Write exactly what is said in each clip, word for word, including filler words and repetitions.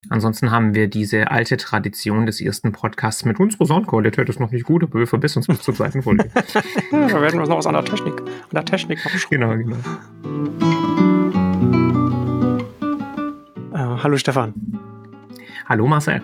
Ansonsten haben wir diese alte Tradition des ersten Podcasts mit unserer Soundqualität ist noch nicht gut, aber wir verbessern es bis zur zweiten Folge. Da werden wir uns noch was an der Technik, an der Technik Genau, genau. Äh, hallo Stefan. Hallo Marcel.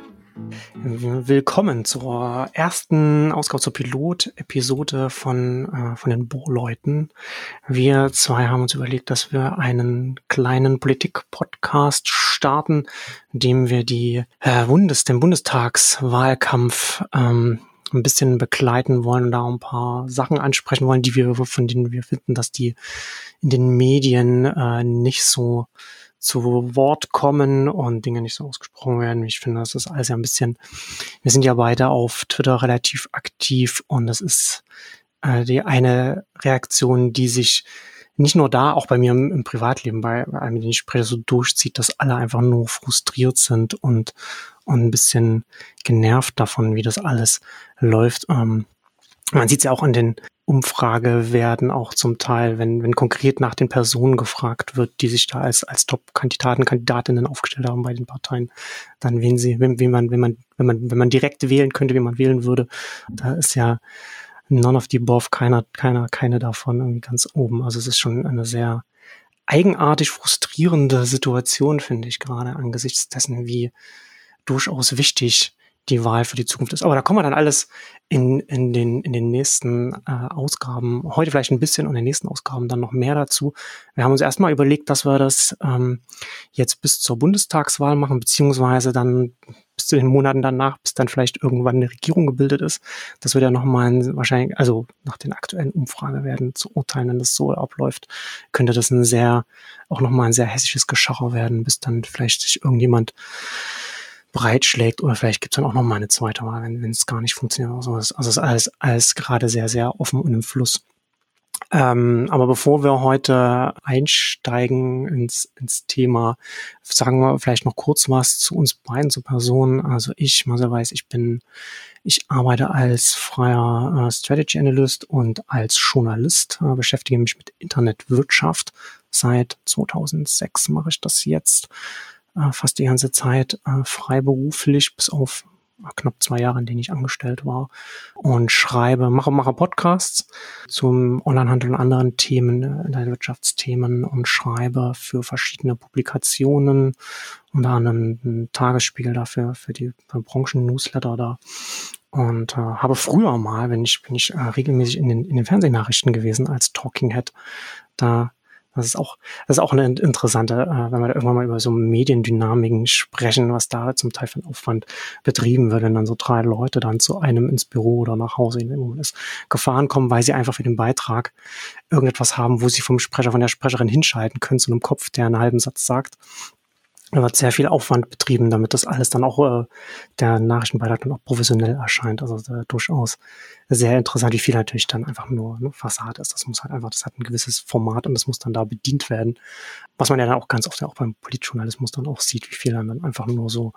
Willkommen zur ersten Ausgabe, zur Pilot-Episode von, äh, von den Bohrleuten. Wir zwei haben uns überlegt, dass wir einen kleinen Politik-Podcast starten, in dem wir die äh, Bundes-, den Bundestagswahlkampf ähm, ein bisschen begleiten wollen und da ein paar Sachen ansprechen wollen, die wir, von denen wir finden, dass die in den Medien äh, nicht so zu Wort kommen und Dinge nicht so ausgesprochen werden. Ich finde, das ist alles ja ein bisschen, wir sind ja beide auf Twitter relativ aktiv und das ist äh, die eine Reaktion, die sich nicht nur da, auch bei mir im, im Privatleben, bei, bei einem, den ich spreche, so durchzieht, dass alle einfach nur frustriert sind und, und ein bisschen genervt davon, wie das alles läuft. Ähm, man sieht es ja auch an den Umfragewerten auch zum Teil, wenn wenn konkret nach den Personen gefragt wird, die sich da als als Top-Kandidaten, Kandidatinnen aufgestellt haben bei den Parteien, dann wen sie, wenn, wenn man wenn man wenn man wenn man direkt wählen könnte, wie man wählen würde, da ist ja none of the above, keiner keiner keine davon irgendwie ganz oben. Also es ist schon eine sehr eigenartig frustrierende Situation, finde ich, gerade angesichts dessen, wie durchaus wichtig die Wahl für die Zukunft ist. Aber da kommen wir dann alles in, in den, in den nächsten äh, Ausgaben, heute vielleicht ein bisschen und in den nächsten Ausgaben dann noch mehr dazu. Wir haben uns erstmal überlegt, dass wir das ähm, jetzt bis zur Bundestagswahl machen, beziehungsweise dann bis zu den Monaten danach, bis dann vielleicht irgendwann eine Regierung gebildet ist. Das wird ja nochmal wahrscheinlich, also nach den aktuellen Umfragewerten zu urteilen, wenn das so abläuft, könnte das ein sehr, auch nochmal ein sehr hessisches Geschacher werden, bis dann vielleicht sich irgendjemand breitschlägt oder vielleicht gibt es dann auch noch mal eine zweite Wahl, wenn wenn es gar nicht funktioniert oder sowas. Also es ist alles, alles gerade sehr, sehr offen und im Fluss. Ähm, aber bevor wir heute einsteigen ins, ins Thema, sagen wir vielleicht noch kurz was zu uns beiden, zur Person. Also ich, Marcel Weiß, ich bin, ich arbeite als freier äh, Strategy Analyst und als Journalist, äh, beschäftige mich mit Internetwirtschaft. Seit zweitausendsechs mache ich das jetzt. Fast die ganze Zeit äh, freiberuflich, bis auf äh, knapp zwei Jahre, in denen ich angestellt war, und schreibe, mache, mache Podcasts zum Onlinehandel und anderen Themen, äh, Wirtschaftsthemen, und schreibe für verschiedene Publikationen, unter anderem einen Tagesspiegel dafür, für die Branchen-Newsletter da. Und äh, habe früher mal, wenn ich bin ich äh, regelmäßig in den, in den Fernsehnachrichten gewesen als Talking Head, da Das ist auch, das ist auch eine interessante, äh, wenn wir da irgendwann mal über so Mediendynamiken sprechen, was da zum Teil für einen Aufwand betrieben wird, wenn dann so drei Leute dann zu einem ins Büro oder nach Hause in dem Moment ist, gefahren kommen, weil sie einfach für den Beitrag irgendetwas haben, wo sie vom Sprecher, von der Sprecherin hinschalten können zu einem Kopf, der einen halben Satz sagt. Da wird sehr viel Aufwand betrieben, damit das alles dann auch, äh, der Nachrichtenbeitrag dann auch professionell erscheint. Also äh, durchaus sehr interessant, wie viel natürlich dann einfach nur eine Fassade ist. Das muss halt einfach, das hat ein gewisses Format und das muss dann da bedient werden. Was man ja dann auch ganz oft ja auch beim Politjournalismus dann auch sieht, wie viel dann einfach nur so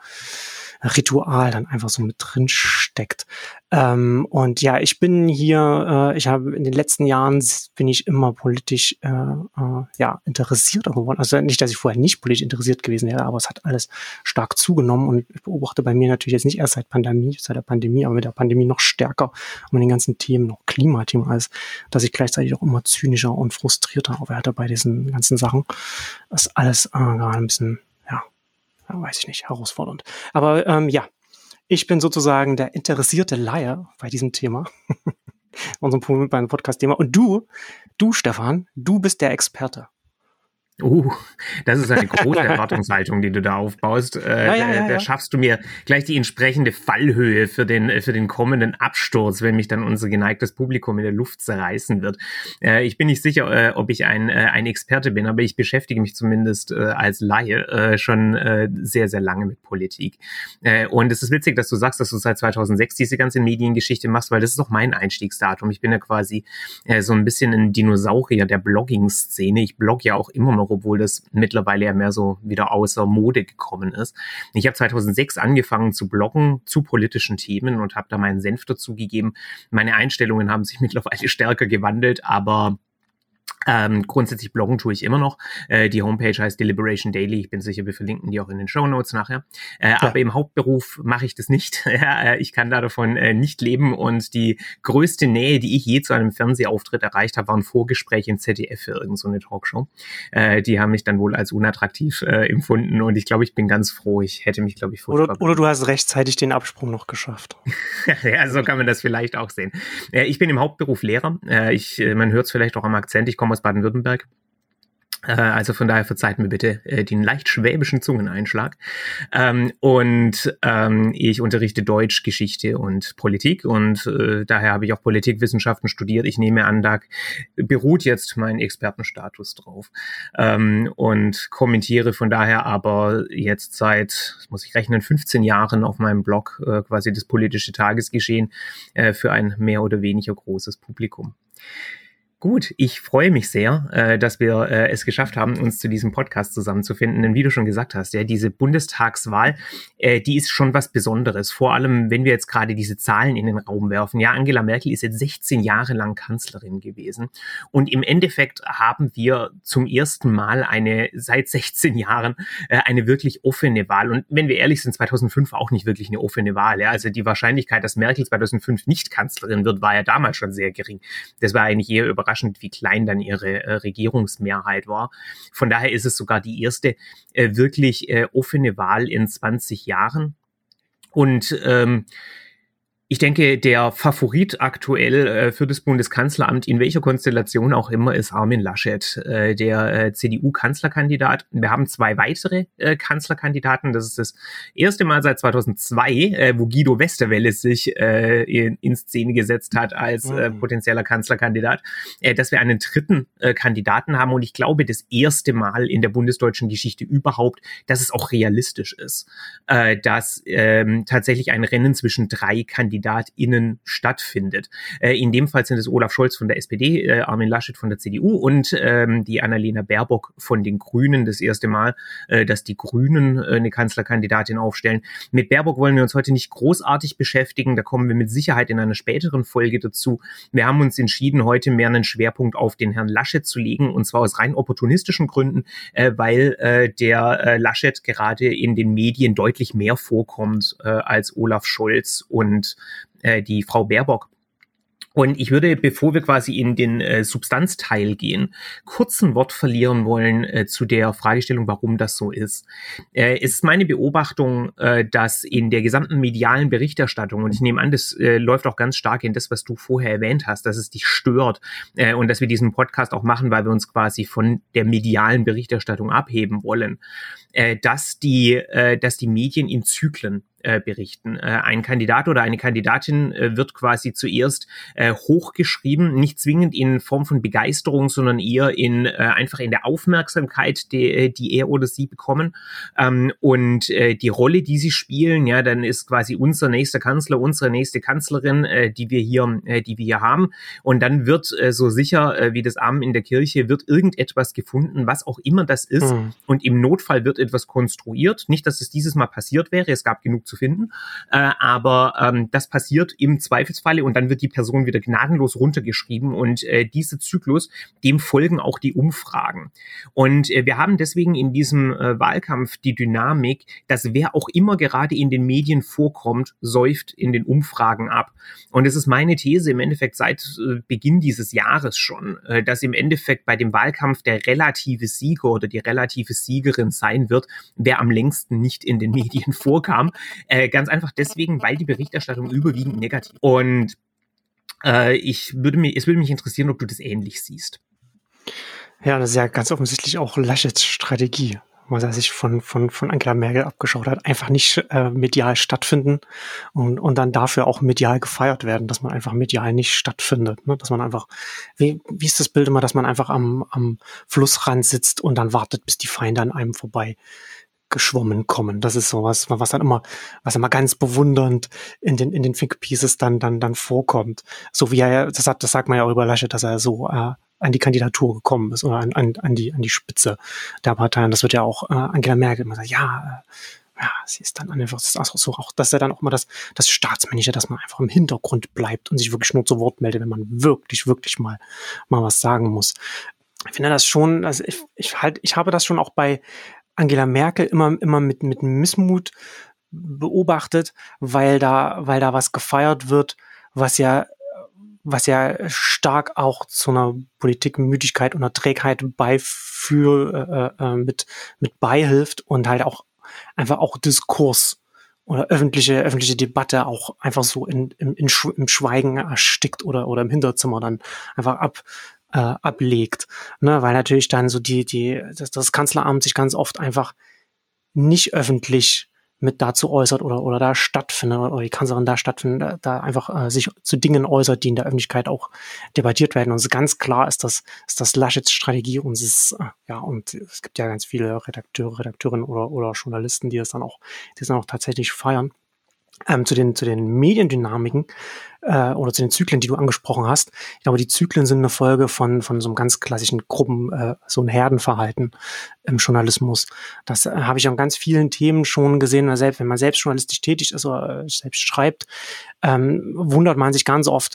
Ritual dann einfach so mit drin steckt. Ähm, und ja, ich bin hier, äh, ich habe in den letzten Jahren bin ich immer politisch äh, äh, ja interessiert geworden. Also nicht, dass ich vorher nicht politisch interessiert gewesen wäre, aber es hat alles stark zugenommen und ich beobachte bei mir natürlich jetzt nicht erst seit Pandemie, seit der Pandemie, aber mit der Pandemie noch stärker und mit den ganzen Themen, noch Klimathemen, alles, dass ich gleichzeitig auch immer zynischer und frustrierter werde bei diesen ganzen Sachen. Das ist alles äh, gerade ein bisschen, ja, weiß ich nicht, herausfordernd. Aber ähm, ja, ich bin sozusagen der interessierte Laie bei diesem Thema, unserem Punkt beim Podcast-Thema. Und du, du Stefan, du bist der Experte. Uh, das ist eine große Erwartungshaltung, die du da aufbaust. Äh, ja, ja, ja, da, da ja. schaffst du mir gleich die entsprechende Fallhöhe für den für den kommenden Absturz, wenn mich dann unser geneigtes Publikum in der Luft zerreißen wird. Äh, ich bin nicht sicher, äh, ob ich ein äh, ein Experte bin, aber ich beschäftige mich zumindest äh, als Laie äh, schon äh, sehr, sehr lange mit Politik. Äh, und es ist witzig, dass du sagst, dass du seit zweitausendsechs diese ganze Mediengeschichte machst, weil das ist auch mein Einstiegsdatum. Ich bin ja quasi äh, so ein bisschen ein Dinosaurier der Blogging-Szene. Ich blogge ja auch immer noch, obwohl das mittlerweile ja mehr so wieder außer Mode gekommen ist. Ich habe zweitausendsechs angefangen zu bloggen zu politischen Themen und habe da meinen Senf dazu gegeben. Meine Einstellungen haben sich mittlerweile stärker gewandelt, aber Ähm, grundsätzlich bloggen tue ich immer noch. Äh, die Homepage heißt Deliberation Daily. Ich bin sicher, wir verlinken die auch in den Shownotes nachher. Äh, ja. Aber im Hauptberuf mache ich das nicht. ja, ich kann da davon äh, nicht leben. Und die größte Nähe, die ich je zu einem Fernsehauftritt erreicht habe, war ein Vorgespräch in Z D F für irgendeine so eine Talkshow. Äh, die haben mich dann wohl als unattraktiv äh, empfunden. Und ich glaube, ich bin ganz froh. Ich hätte mich, glaube ich, oder, oder du hast rechtzeitig den Absprung noch geschafft. ja, so kann man das vielleicht auch sehen. Äh, ich bin im Hauptberuf Lehrer. Äh, ich, man hört es vielleicht auch am Akzent. Ich komme aus Baden-Württemberg. Also von daher verzeiht mir bitte äh, den leicht schwäbischen Zungeneinschlag. Ähm, und ähm, ich unterrichte Deutsch, Geschichte und Politik und äh, daher habe ich auch Politikwissenschaften studiert. Ich nehme an, da beruht jetzt mein Expertenstatus drauf ähm, und kommentiere von daher aber jetzt seit, das muss ich rechnen, fünfzehn Jahren auf meinem Blog äh, quasi das politische Tagesgeschehen äh, für ein mehr oder weniger großes Publikum. Gut, ich freue mich sehr, äh, dass wir äh, es geschafft haben, uns zu diesem Podcast zusammenzufinden. Denn wie du schon gesagt hast, ja, diese Bundestagswahl, äh, die ist schon was Besonderes. Vor allem, wenn wir jetzt gerade diese Zahlen in den Raum werfen. Ja, Angela Merkel ist jetzt sechzehn Jahre lang Kanzlerin gewesen. Und im Endeffekt haben wir zum ersten Mal eine, seit sechzehn Jahren, äh, eine wirklich offene Wahl. Und wenn wir ehrlich sind, zweitausendfünf auch nicht wirklich eine offene Wahl. Ja, also die Wahrscheinlichkeit, dass Merkel zweitausendfünf nicht Kanzlerin wird, war ja damals schon sehr gering. Das war eigentlich eher überraschend, wie klein dann ihre äh, Regierungsmehrheit war. Von daher ist es sogar die erste äh, wirklich äh, offene Wahl in zwanzig Jahren. Und ähm, ich denke, der Favorit aktuell äh, für das Bundeskanzleramt, in welcher Konstellation auch immer, ist Armin Laschet, äh, der äh, C D U-Kanzlerkandidat. Wir haben zwei weitere äh, Kanzlerkandidaten. Das ist das erste Mal seit zweitausendzwei, äh, wo Guido Westerwelle sich äh, in, in Szene gesetzt hat als äh, potenzieller Kanzlerkandidat, äh, dass wir einen dritten äh, Kandidaten haben. Und ich glaube, das erste Mal in der bundesdeutschen Geschichte überhaupt, dass es auch realistisch ist, äh, dass äh, tatsächlich ein Rennen zwischen drei Kandidaten KandidatInnen stattfindet. Äh, in dem Fall sind es Olaf Scholz von der S P D, äh, Armin Laschet von der C D U und ähm, die Annalena Baerbock von den Grünen. Das erste Mal, äh, dass die Grünen äh, eine Kanzlerkandidatin aufstellen. Mit Baerbock wollen wir uns heute nicht großartig beschäftigen. Da kommen wir mit Sicherheit in einer späteren Folge dazu. Wir haben uns entschieden, heute mehr einen Schwerpunkt auf den Herrn Laschet zu legen, und zwar aus rein opportunistischen Gründen, äh, weil äh, der äh, Laschet gerade in den Medien deutlich mehr vorkommt äh, als Olaf Scholz und äh, die Frau Baerbock. Und ich würde, bevor wir quasi in den äh, Substanzteil gehen, kurz ein Wort verlieren wollen äh, zu der Fragestellung, warum das so ist. Äh, es ist meine Beobachtung, äh, dass in der gesamten medialen Berichterstattung, und ich nehme an, das äh, läuft auch ganz stark in das, was du vorher erwähnt hast, dass es dich stört äh, und dass wir diesen Podcast auch machen, weil wir uns quasi von der medialen Berichterstattung abheben wollen, äh, dass die, äh, dass die Medien in Zyklen Äh, berichten. Äh, ein Kandidat oder eine Kandidatin äh, wird quasi zuerst äh, hochgeschrieben, nicht zwingend in Form von Begeisterung, sondern eher in äh, einfach in der Aufmerksamkeit, die, die er oder sie bekommen. Ähm, und äh, die Rolle, die sie spielen, ja, dann ist quasi unser nächster Kanzler, unsere nächste Kanzlerin, äh, die wir hier, äh, die wir hier haben. Und dann wird äh, so sicher äh, wie das Amen in der Kirche wird irgendetwas gefunden, was auch immer das ist. Mhm. Und im Notfall wird etwas konstruiert. Nicht, dass es dieses Mal passiert wäre. Es gab genug zu finden, äh, aber ähm, das passiert im Zweifelsfalle und dann wird die Person wieder gnadenlos runtergeschrieben und äh, dieser Zyklus, dem folgen auch die Umfragen. Und äh, wir haben deswegen in diesem äh, Wahlkampf die Dynamik, dass wer auch immer gerade in den Medien vorkommt, säuft in den Umfragen ab. Und es ist meine These im Endeffekt seit äh, Beginn dieses Jahres schon, äh, dass im Endeffekt bei dem Wahlkampf der relative Sieger oder die relative Siegerin sein wird, wer am längsten nicht in den Medien vorkam. Äh, ganz einfach deswegen, weil die Berichterstattung überwiegend negativ. Und äh, ich würde mir, es würde mich interessieren, ob du das ähnlich siehst. Ja, das ist ja ganz offensichtlich auch Laschets Strategie, was er sich von von von Angela Merkel abgeschaut hat. Einfach nicht äh, medial stattfinden und und dann dafür auch medial gefeiert werden, dass man einfach medial nicht stattfindet. Ne? Dass man einfach, wie wie ist das Bild immer, dass man einfach am am Flussrand sitzt und dann wartet, bis die Feinde an einem vorbei geschwommen kommen. Das ist sowas, was dann immer, was immer ganz bewundernd in den in den Think Pieces dann dann dann vorkommt. So wie er, das hat, das sagt man ja auch über Laschet, dass er so äh, an die Kandidatur gekommen ist oder an an an die an die Spitze der Partei. Und das wird ja auch äh, Angela Merkel immer sagen, ja, äh, ja, sie ist dann einfach das ist so auch, dass er dann auch mal das das Staatsmännische, dass man einfach im Hintergrund bleibt und sich wirklich nur zu Wort meldet, wenn man wirklich wirklich mal mal was sagen muss. ich finde das schon, also ich, ich halt, ich habe das schon auch bei Angela Merkel immer, immer mit, mit Missmut beobachtet, weil da, weil da was gefeiert wird, was ja, was ja stark auch zu einer Politikmüdigkeit und einer Trägheit beiführ, äh, äh, mit, mit beihilft und halt auch einfach auch Diskurs oder öffentliche, öffentliche Debatte auch einfach so in, in, in Sch- im Schweigen erstickt oder, oder im Hinterzimmer dann einfach ab, äh, ablegt, ne, weil natürlich dann so die, die, das, das Kanzleramt sich ganz oft einfach nicht öffentlich mit dazu äußert oder, oder da stattfindet oder die Kanzlerin da stattfindet, da, da einfach äh, sich zu Dingen äußert, die in der Öffentlichkeit auch debattiert werden. Und es ist ganz klar, ist das, ist das Laschets Strategie und es ist, äh, ja, und es gibt ja ganz viele Redakteure, Redakteurinnen oder, oder Journalisten, die das dann auch, die das dann auch tatsächlich feiern. Ähm, zu den, zu den Mediendynamiken äh, oder zu den Zyklen, die du angesprochen hast. Ich glaube, die Zyklen sind eine Folge von, von so einem ganz klassischen Gruppen, äh, so ein Herdenverhalten im Journalismus. Das äh, habe ich an ganz vielen Themen schon gesehen. Selbst wenn man selbst journalistisch tätig ist oder äh, selbst schreibt, ähm, wundert man sich ganz oft,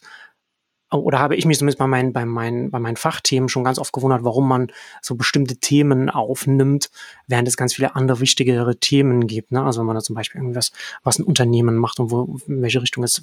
oder habe ich mich zumindest bei meinen, bei meinen, bei meinen Fachthemen schon ganz oft gewundert, warum man so bestimmte Themen aufnimmt, während es ganz viele andere wichtigere Themen gibt, ne? Also wenn man da zum Beispiel irgendwas, was ein Unternehmen macht und wo, in welche Richtung es,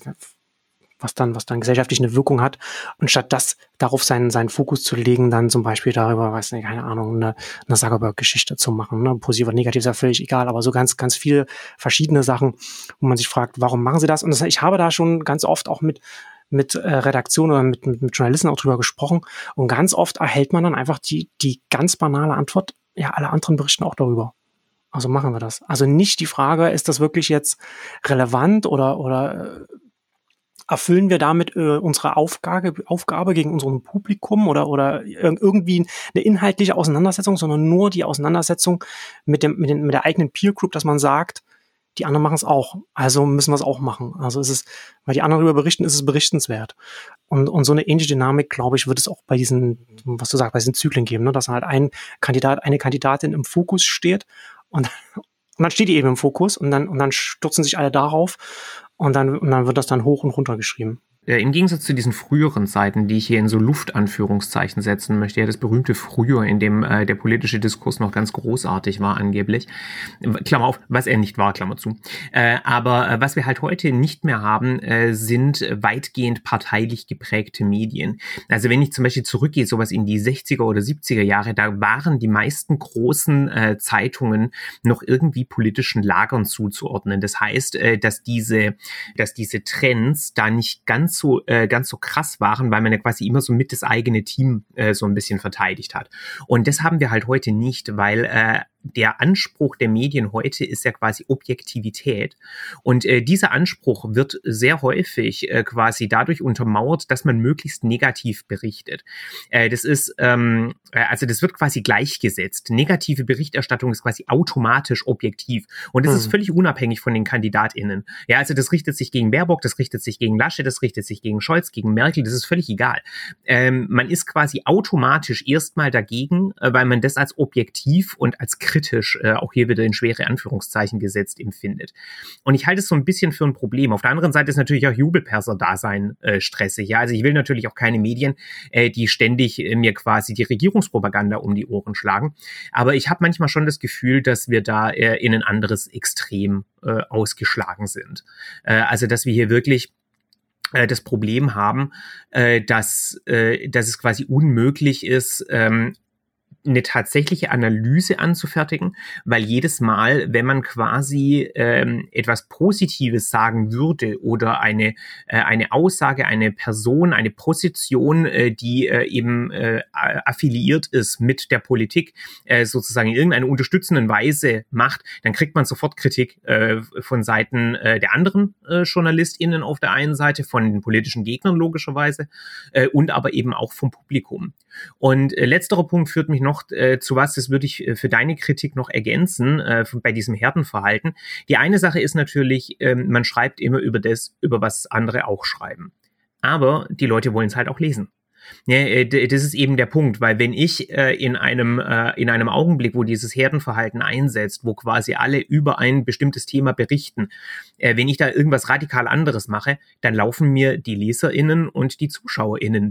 was dann, was dann gesellschaftlich eine Wirkung hat, und statt das darauf seinen, seinen Fokus zu legen, dann zum Beispiel darüber, weiß nicht, keine Ahnung, eine, eine Zuckerberg-Geschichte zu machen, ne? Positiv oder negativ ist ja völlig egal, aber so ganz, ganz viele verschiedene Sachen, wo man sich fragt, warum machen sie das? Und das, ich habe da schon ganz oft auch mit mit äh, Redaktion oder mit, mit, mit Journalisten auch drüber gesprochen. Und ganz oft erhält man dann einfach die, die ganz banale Antwort, ja, alle anderen berichten auch darüber. Also machen wir das. Also nicht die Frage, ist das wirklich jetzt relevant oder, oder äh, erfüllen wir damit äh, unsere Aufgabe, Aufgabe gegen unserem Publikum oder, oder irgendwie eine inhaltliche Auseinandersetzung, sondern nur die Auseinandersetzung mit dem, mit, den, mit der eigenen Peer Group, dass man sagt, die anderen machen es auch, also müssen wir es auch machen. Also es ist, weil die anderen darüber berichten, ist es berichtenswert. Und, und so eine ähnliche Dynamik, glaube ich, wird es auch bei diesen, was du sagst, bei diesen Zyklen geben, ne? Dass halt ein Kandidat, eine Kandidatin im Fokus steht und, und dann steht die eben im Fokus und dann, und dann stürzen sich alle darauf und dann, und dann wird das dann hoch und runter geschrieben. Im Gegensatz zu diesen früheren Zeiten, die ich hier in so Luftanführungszeichen setzen möchte, ja das berühmte Früher, in dem äh, der politische Diskurs noch ganz großartig war angeblich, Klammer auf, was er nicht war, Klammer zu, äh, aber äh, was wir halt heute nicht mehr haben, äh, sind weitgehend parteilich geprägte Medien. Also wenn ich zum Beispiel zurückgehe, sowas in die sechziger oder siebziger Jahre, da waren die meisten großen äh, Zeitungen noch irgendwie politischen Lagern zuzuordnen. Das heißt, äh, dass diese, dass diese Trends da nicht ganz so äh, ganz so krass waren, weil man ja quasi immer so mit das eigene Team äh, so ein bisschen verteidigt hat. Und das haben wir halt heute nicht, weil äh, der Anspruch der Medien heute ist ja quasi Objektivität. Und äh, dieser Anspruch wird sehr häufig äh, quasi dadurch untermauert, dass man möglichst negativ berichtet. Äh, das ist, ähm, also das wird quasi gleichgesetzt. Negative Berichterstattung ist quasi automatisch objektiv. Und das hm. ist völlig unabhängig von den KandidatInnen. Ja, also das richtet sich gegen Baerbock, das richtet sich gegen Laschet, das richtet sich gegen Scholz, gegen Merkel, das ist völlig egal. Ähm, man ist quasi automatisch erstmal dagegen, äh, weil man das als objektiv und als kritisch, äh, auch hier wieder in schwere Anführungszeichen gesetzt, empfindet. Und ich halte es so ein bisschen für ein Problem. Auf der anderen Seite ist natürlich auch Jubelperser-Dasein äh, stressig. Ja, also ich will natürlich auch keine Medien, äh, die ständig äh, mir quasi die Regierungspropaganda um die Ohren schlagen. Aber ich habe manchmal schon das Gefühl, dass wir da äh, in ein anderes Extrem äh, ausgeschlagen sind. Äh, also dass wir hier wirklich äh, das Problem haben, äh, dass, äh, dass es quasi unmöglich ist, ähm, eine tatsächliche Analyse anzufertigen, weil jedes Mal, wenn man quasi ähm, etwas Positives sagen würde oder eine äh, eine Aussage, eine Person, eine Position, äh, die äh, eben äh, affiliiert ist mit der Politik, äh, sozusagen in irgendeiner unterstützenden Weise macht, dann kriegt man sofort Kritik äh, von Seiten äh, der anderen äh, JournalistInnen auf der einen Seite, von den politischen Gegnern logischerweise äh, und aber eben auch vom Publikum. Und äh, letzterer Punkt führt mich noch äh, zu was, das würde ich äh, für deine Kritik noch ergänzen, äh, bei diesem Herdenverhalten. Die eine Sache ist natürlich, äh, man schreibt immer über das, über was andere auch schreiben. Aber die Leute wollen es halt auch lesen. Ja, äh, das ist eben der Punkt, weil wenn ich äh, in einem äh, in einem Augenblick, wo dieses Herdenverhalten einsetzt, wo quasi alle über ein bestimmtes Thema berichten, äh, wenn ich da irgendwas radikal anderes mache, dann laufen mir die LeserInnen und die ZuschauerInnen weg.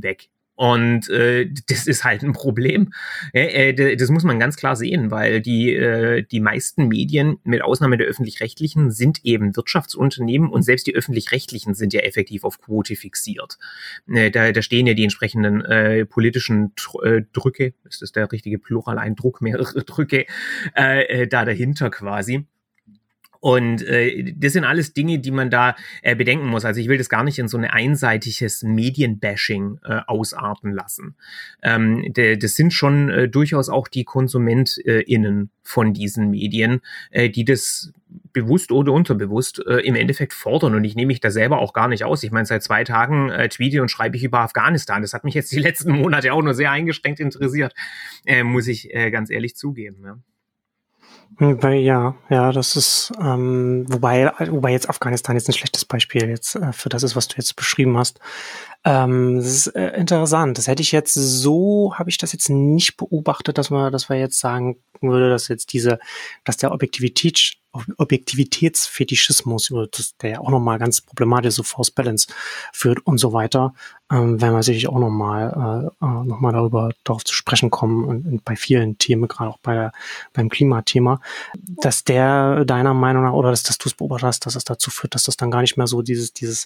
Und äh, das ist halt ein Problem. Äh, das muss man ganz klar sehen, weil die, äh, die meisten Medien, mit Ausnahme der Öffentlich-Rechtlichen, sind eben Wirtschaftsunternehmen und selbst die Öffentlich-Rechtlichen sind ja effektiv auf Quote fixiert. Äh, da, da stehen ja die entsprechenden äh, politischen äh, Drücke, ist das der richtige Plural, ein Druck, mehrere Drücke, äh, da dahinter quasi. Und äh, das sind alles Dinge, die man da äh, bedenken muss. Also ich will das gar nicht in so ein einseitiges Medienbashing äh, ausarten lassen. Ähm, de, das sind schon äh, durchaus auch die KonsumentInnen von diesen Medien, äh, die das bewusst oder unterbewusst äh, im Endeffekt fordern. Und ich nehme mich da selber auch gar nicht aus. Ich meine, seit zwei Tagen äh, tweete und schreibe ich über Afghanistan. Das hat mich jetzt die letzten Monate auch nur sehr eingeschränkt interessiert, äh, muss ich äh, ganz ehrlich zugeben. Ja. Ja, ja, das ist, ähm, wobei, wobei jetzt Afghanistan jetzt ein schlechtes Beispiel jetzt äh, für das ist, was du jetzt beschrieben hast. Ähm, das ist äh, interessant. Das hätte ich jetzt so, habe ich das jetzt nicht beobachtet, dass man, dass wir jetzt sagen würde, dass jetzt diese, dass der Objektivität, Objektivitätsfetischismus, das, der ja auch nochmal ganz problematisch so False Balance führt und so weiter, ähm, werden wir sicherlich auch nochmal äh, noch mal darüber darauf zu sprechen kommen und, und bei vielen Themen, gerade auch bei der, beim Klimathema, dass der deiner Meinung nach, oder dass, dass du es beobachtet hast, dass es dazu führt, dass das dann gar nicht mehr so dieses, dieses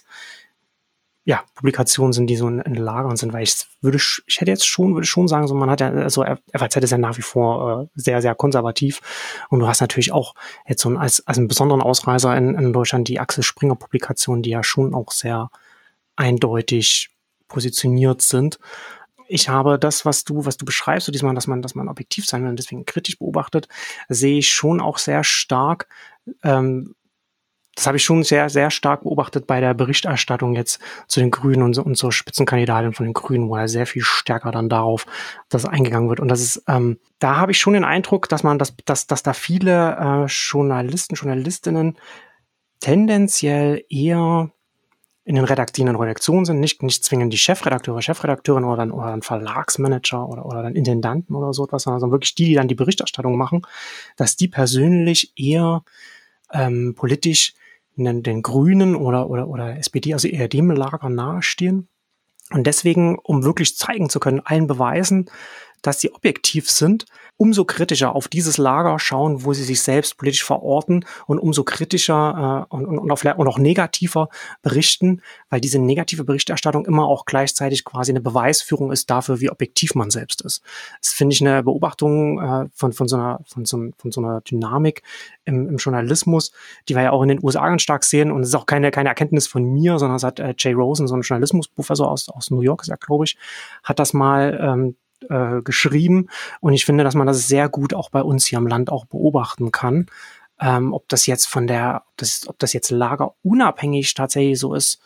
ja, Publikationen sind, die so in, in Lagern sind, weil ich würde, ich hätte jetzt schon, würde schon sagen, so man hat ja, also F A Z ist ja nach wie vor äh, sehr, sehr konservativ und du hast natürlich auch jetzt so ein, als, als einen besonderen Ausreißer in, in Deutschland die Axel Springer Publikationen, die ja schon auch sehr eindeutig positioniert sind. Ich habe das, was du, was du beschreibst, so diesmal, dass man, dass man objektiv sein will und deswegen kritisch beobachtet, sehe ich schon auch sehr stark, ähm, das habe ich schon sehr, sehr stark beobachtet bei der Berichterstattung jetzt zu den Grünen und so, und so Spitzenkandidaten von den Grünen, wo ja sehr viel stärker dann darauf, dass eingegangen wird. Und das ist, ähm, da habe ich schon den Eindruck, dass man, dass, dass, dass da viele äh, Journalisten, Journalistinnen tendenziell eher in den redaktierenden Redaktionen sind, nicht, nicht zwingend die Chefredakteure, Chefredakteurin oder dann, oder dann Verlagsmanager oder, oder dann Intendanten oder so etwas, sondern wirklich die, die dann die Berichterstattung machen, dass die persönlich eher ähm, politisch den, den Grünen oder, oder, oder S P D, also eher dem Lager nahestehen. Und deswegen, um wirklich zeigen zu können, allen beweisen, dass sie objektiv sind, umso kritischer auf dieses Lager schauen, wo sie sich selbst politisch verorten und umso kritischer äh, und, und, auch, und auch negativer berichten, weil diese negative Berichterstattung immer auch gleichzeitig quasi eine Beweisführung ist dafür, wie objektiv man selbst ist. Das finde ich eine Beobachtung äh, von, von, so einer, von, so, von so einer Dynamik im, im Journalismus, die wir ja auch in den U S A ganz stark sehen. Und es ist auch keine, keine Erkenntnis von mir, sondern es hat äh, Jay Rosen, so ein Journalismusprofessor aus, aus New York, glaube ich, hat das mal ähm, Äh, geschrieben und ich finde, dass man das sehr gut auch bei uns hier im Land auch beobachten kann. Ähm, ob das jetzt von der, ob das, ob das jetzt lagerunabhängig tatsächlich so ist,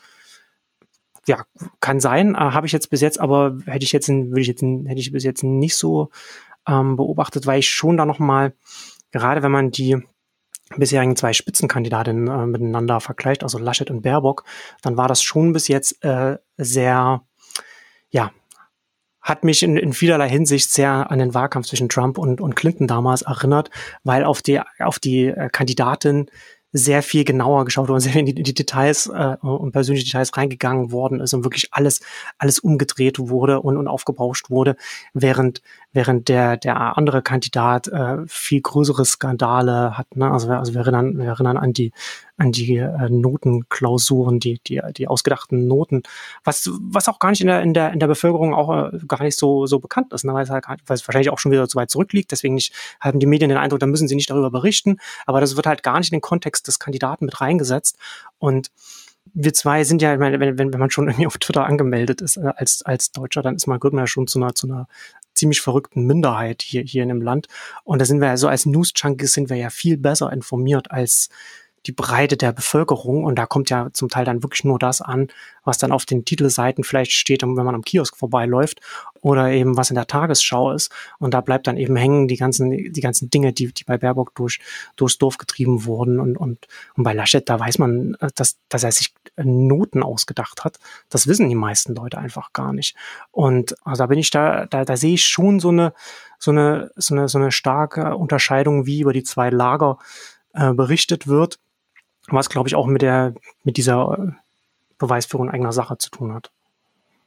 ja, kann sein. Äh, habe ich jetzt bis jetzt, aber hätte ich jetzt, würde ich jetzt, hätte ich bis jetzt nicht so ähm, beobachtet, weil ich schon da noch mal, gerade wenn man die bisherigen zwei Spitzenkandidatinnen äh, miteinander vergleicht, also Laschet und Baerbock, dann war das schon bis jetzt äh, sehr, ja, hat mich in, in vielerlei Hinsicht sehr an den Wahlkampf zwischen Trump und, und Clinton damals erinnert, weil auf die, auf die äh, Kandidatin sehr viel genauer geschaut wurde und sehr viel in die, in die Details äh, und persönliche Details reingegangen worden ist und wirklich alles alles umgedreht wurde und, und aufgebauscht wurde, während während der der andere Kandidat äh, viel größere Skandale hat. Ne? Also, also wir erinnern wir erinnern an die an die äh, Notenklausuren, die die die ausgedachten Noten, was was auch gar nicht in der in der in der Bevölkerung auch äh, gar nicht so so bekannt ist, ne? Weil es halt weil es wahrscheinlich auch schon wieder so weit zurückliegt. Deswegen nicht, haben die Medien den Eindruck, da müssen sie nicht darüber berichten. Aber das wird halt gar nicht in den Kontext des Kandidaten mit reingesetzt. Und wir zwei sind ja, ich meine, wenn, wenn, wenn man schon irgendwie auf Twitter angemeldet ist äh, als als Deutscher, dann ist man, gehört man ja schon zu einer zu einer ziemlich verrückten Minderheit hier hier in dem Land. Und da sind wir ja so als News-Junkies sind wir ja viel besser informiert als die Breite der Bevölkerung. Und da kommt ja zum Teil dann wirklich nur das an, was dann auf den Titelseiten vielleicht steht, wenn man am Kiosk vorbeiläuft oder eben was in der Tagesschau ist. Und da bleibt dann eben hängen die ganzen, die ganzen Dinge, die, die bei Baerbock durch, durchs Dorf getrieben wurden. Und, und, und bei Laschet, da weiß man, dass, dass er sich Noten ausgedacht hat. Das wissen die meisten Leute einfach gar nicht. Und also da bin ich da, da, da sehe ich schon so eine, so eine, so eine, so eine starke Unterscheidung, wie über die zwei Lager äh, berichtet wird. Was, glaube ich, auch mit der mit dieser Beweisführung eigener Sache zu tun hat.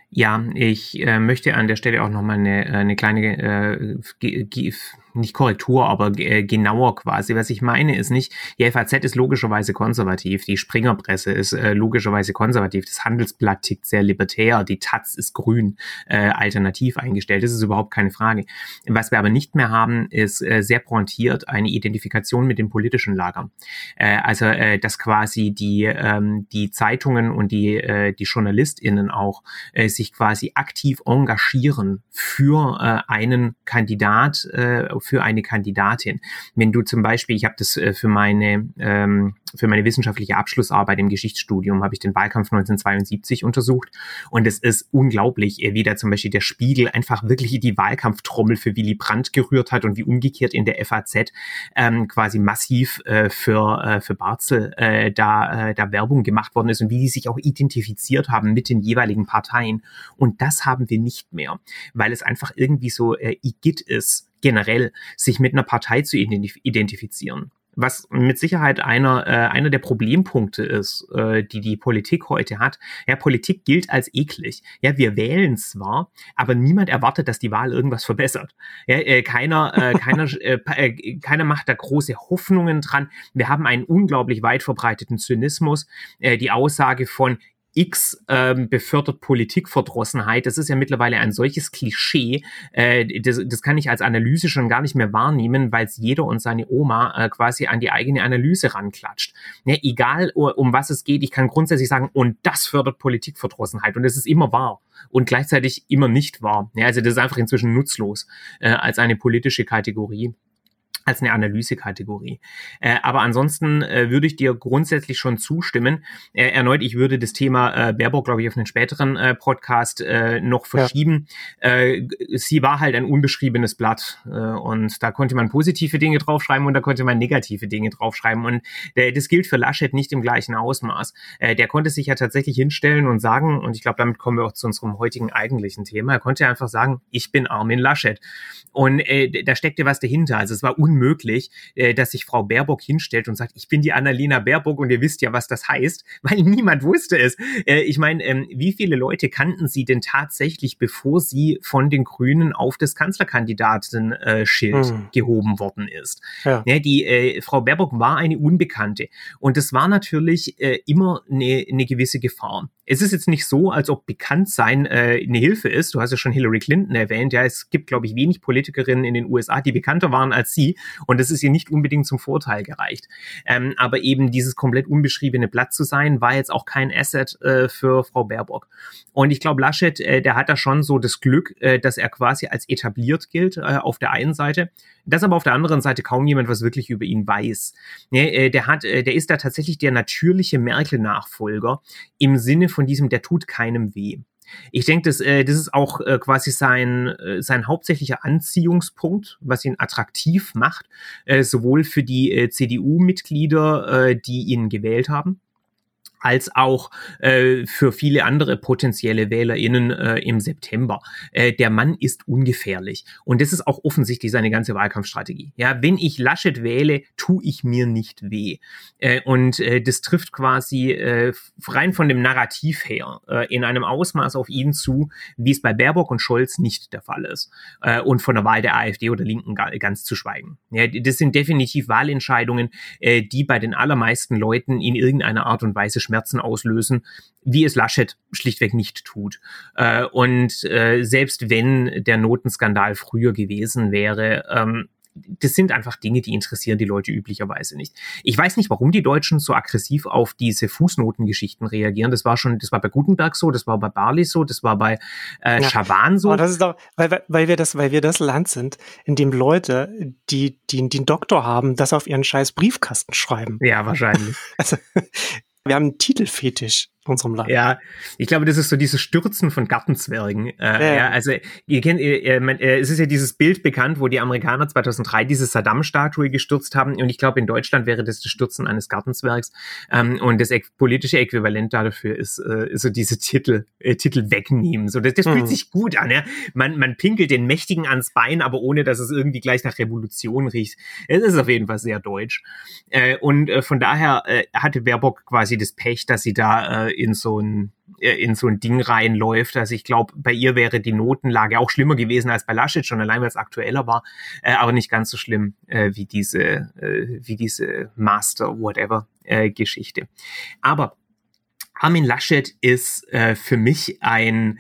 Ja, ich äh, möchte an der Stelle auch nochmal eine, eine kleine, äh, ge, ge, nicht Korrektur, aber äh, genauer quasi. Was ich meine ist nicht, die F A Z ist logischerweise konservativ, die Springerpresse ist äh, logischerweise konservativ, das Handelsblatt tickt sehr libertär, die Taz ist grün, äh, alternativ eingestellt, das ist überhaupt keine Frage. Was wir aber nicht mehr haben, ist äh, sehr pointiert eine Identifikation mit dem politischen Lager. Äh, also, äh, dass quasi die, ähm, die Zeitungen und die, äh, die JournalistInnen auch äh, sich quasi aktiv engagieren für äh, einen Kandidat, äh, für eine Kandidatin. Wenn du zum Beispiel, ich habe das äh, für meine ähm, für meine wissenschaftliche Abschlussarbeit im Geschichtsstudium, habe ich den Wahlkampf neunzehnhundertzweiundsiebzig untersucht und es ist unglaublich, wie da zum Beispiel der Spiegel einfach wirklich die Wahlkampftrommel für Willy Brandt gerührt hat und wie umgekehrt in der F A Z ähm, quasi massiv äh, für äh, für Barzel äh, da äh, da Werbung gemacht worden ist und wie die sich auch identifiziert haben mit den jeweiligen Parteien. Und das haben wir nicht mehr, weil es einfach irgendwie so äh, igitt ist, generell sich mit einer Partei zu identif- identifizieren. Was mit Sicherheit einer äh, einer der Problempunkte ist, äh, die die Politik heute hat. Ja, Politik gilt als eklig. Ja, wir wählen zwar, aber niemand erwartet, dass die Wahl irgendwas verbessert. Ja, äh, keiner äh, keiner äh, äh, keiner macht da große Hoffnungen dran. Wir haben einen unglaublich weit verbreiteten Zynismus. Äh, die Aussage von X ähm, befördert Politikverdrossenheit. Das ist ja mittlerweile ein solches Klischee. Äh, das, das kann ich als Analyse schon gar nicht mehr wahrnehmen, weil es jeder und seine Oma äh, quasi an die eigene Analyse ranklatscht. Ja, egal, um was es geht, ich kann grundsätzlich sagen, und das fördert Politikverdrossenheit. Und es ist immer wahr und gleichzeitig immer nicht wahr. Ja, also das ist einfach inzwischen nutzlos äh, als eine politische Kategorie. als eine Analysekategorie. Äh, aber ansonsten äh, würde ich dir grundsätzlich schon zustimmen. Äh, erneut, ich würde das Thema äh, Baerbock, glaube ich, auf einen späteren äh, Podcast äh, noch verschieben. Ja. Äh, sie war halt ein unbeschriebenes Blatt äh, und da konnte man positive Dinge draufschreiben und da konnte man negative Dinge draufschreiben und äh, das gilt für Laschet nicht im gleichen Ausmaß. Äh, der konnte sich ja tatsächlich hinstellen und sagen, und ich glaube, damit kommen wir auch zu unserem heutigen eigentlichen Thema, er konnte einfach sagen, ich bin Armin Laschet. Und äh, da steckte was dahinter. Also es war unmöglich, äh, dass sich Frau Baerbock hinstellt und sagt, ich bin die Annalena Baerbock und ihr wisst ja, was das heißt, weil niemand wusste es. Äh, ich meine, ähm, wie viele Leute kannten sie denn tatsächlich, bevor sie von den Grünen auf das Kanzlerkandidatenschild äh, hm. gehoben worden ist? Ja. Ja, die äh, Frau Baerbock war eine Unbekannte und das war natürlich äh, immer eine, eine gewisse Gefahr. Es ist jetzt nicht so, als ob Bekanntsein äh, eine Hilfe ist. Du hast ja schon Hillary Clinton erwähnt. Ja, es gibt, glaube ich, wenig Politikerinnen in den U S A, die bekannter waren als sie. Und das ist ihr nicht unbedingt zum Vorteil gereicht. Ähm, aber eben dieses komplett unbeschriebene Blatt zu sein, war jetzt auch kein Asset äh, für Frau Baerbock. Und ich glaube, Laschet, äh, der hat da schon so das Glück, äh, dass er quasi als etabliert gilt äh, auf der einen Seite, dass aber auf der anderen Seite kaum jemand was wirklich über ihn weiß. Ja, äh, der hat, äh, der ist da tatsächlich der natürliche Merkel-Nachfolger im Sinne von diesem, der tut keinem weh. Ich denke, das, äh, das ist auch äh, quasi sein, äh, sein hauptsächlicher Anziehungspunkt, was ihn attraktiv macht, äh, sowohl für die äh, C D U-Mitglieder, äh, die ihn gewählt haben, als auch äh, für viele andere potenzielle WählerInnen äh, im September. Äh, der Mann ist ungefährlich. Und das ist auch offensichtlich seine ganze Wahlkampfstrategie. Ja, wenn ich Laschet wähle, tue ich mir nicht weh. Äh, und äh, das trifft quasi äh, rein von dem Narrativ her äh, in einem Ausmaß auf ihn zu, wie es bei Baerbock und Scholz nicht der Fall ist. Äh, und von der Wahl der AfD oder Linken ga, ganz zu schweigen. Ja, das sind definitiv Wahlentscheidungen, äh, die bei den allermeisten Leuten in irgendeiner Art und Weise Schmerzen auslösen, wie es Laschet schlichtweg nicht tut. Äh, und äh, selbst wenn der Notenskandal früher gewesen wäre, ähm, das sind einfach Dinge, die interessieren die Leute üblicherweise nicht. Ich weiß nicht, warum die Deutschen so aggressiv auf diese Fußnotengeschichten reagieren. Das war schon, das war bei Gutenberg so, das war bei Barley so, das war bei äh, ja, Schawan so. Aber das ist doch, weil, weil wir das, weil wir das Land sind, in dem Leute, die, die, die einen Doktor haben, das auf ihren scheiß Briefkasten schreiben. Ja, wahrscheinlich. Also, wir haben einen Titelfetisch in unserem Land. Ja, ich glaube, das ist so dieses Stürzen von Gartenzwergen. Äh, ja. ja, also ihr kennt, äh, man, äh, es ist ja dieses Bild bekannt, wo die Amerikaner zweitausenddrei diese Saddam-Statue gestürzt haben. Und ich glaube, in Deutschland wäre das das Stürzen eines Gartenzwergs. Ähm, und das äqu- politische Äquivalent dafür ist, äh, ist so diese Titel, äh, Titel wegnehmen. So, das, das mhm. fühlt sich gut an. Ja? Man, man pinkelt den Mächtigen ans Bein, aber ohne, dass es irgendwie gleich nach Revolution riecht. Es ist auf jeden Fall sehr deutsch. Äh, und äh, von daher äh, hatte Baerbock quasi das Pech, dass sie da äh, in so ein in so ein Ding reinläuft. Also ich glaube, bei ihr wäre die Notenlage auch schlimmer gewesen als bei Laschet, schon allein, weil es aktueller war, äh, aber nicht ganz so schlimm äh, wie diese, äh, wie diese Master-Whatever-Geschichte. Äh, aber Armin Laschet ist äh, für mich ein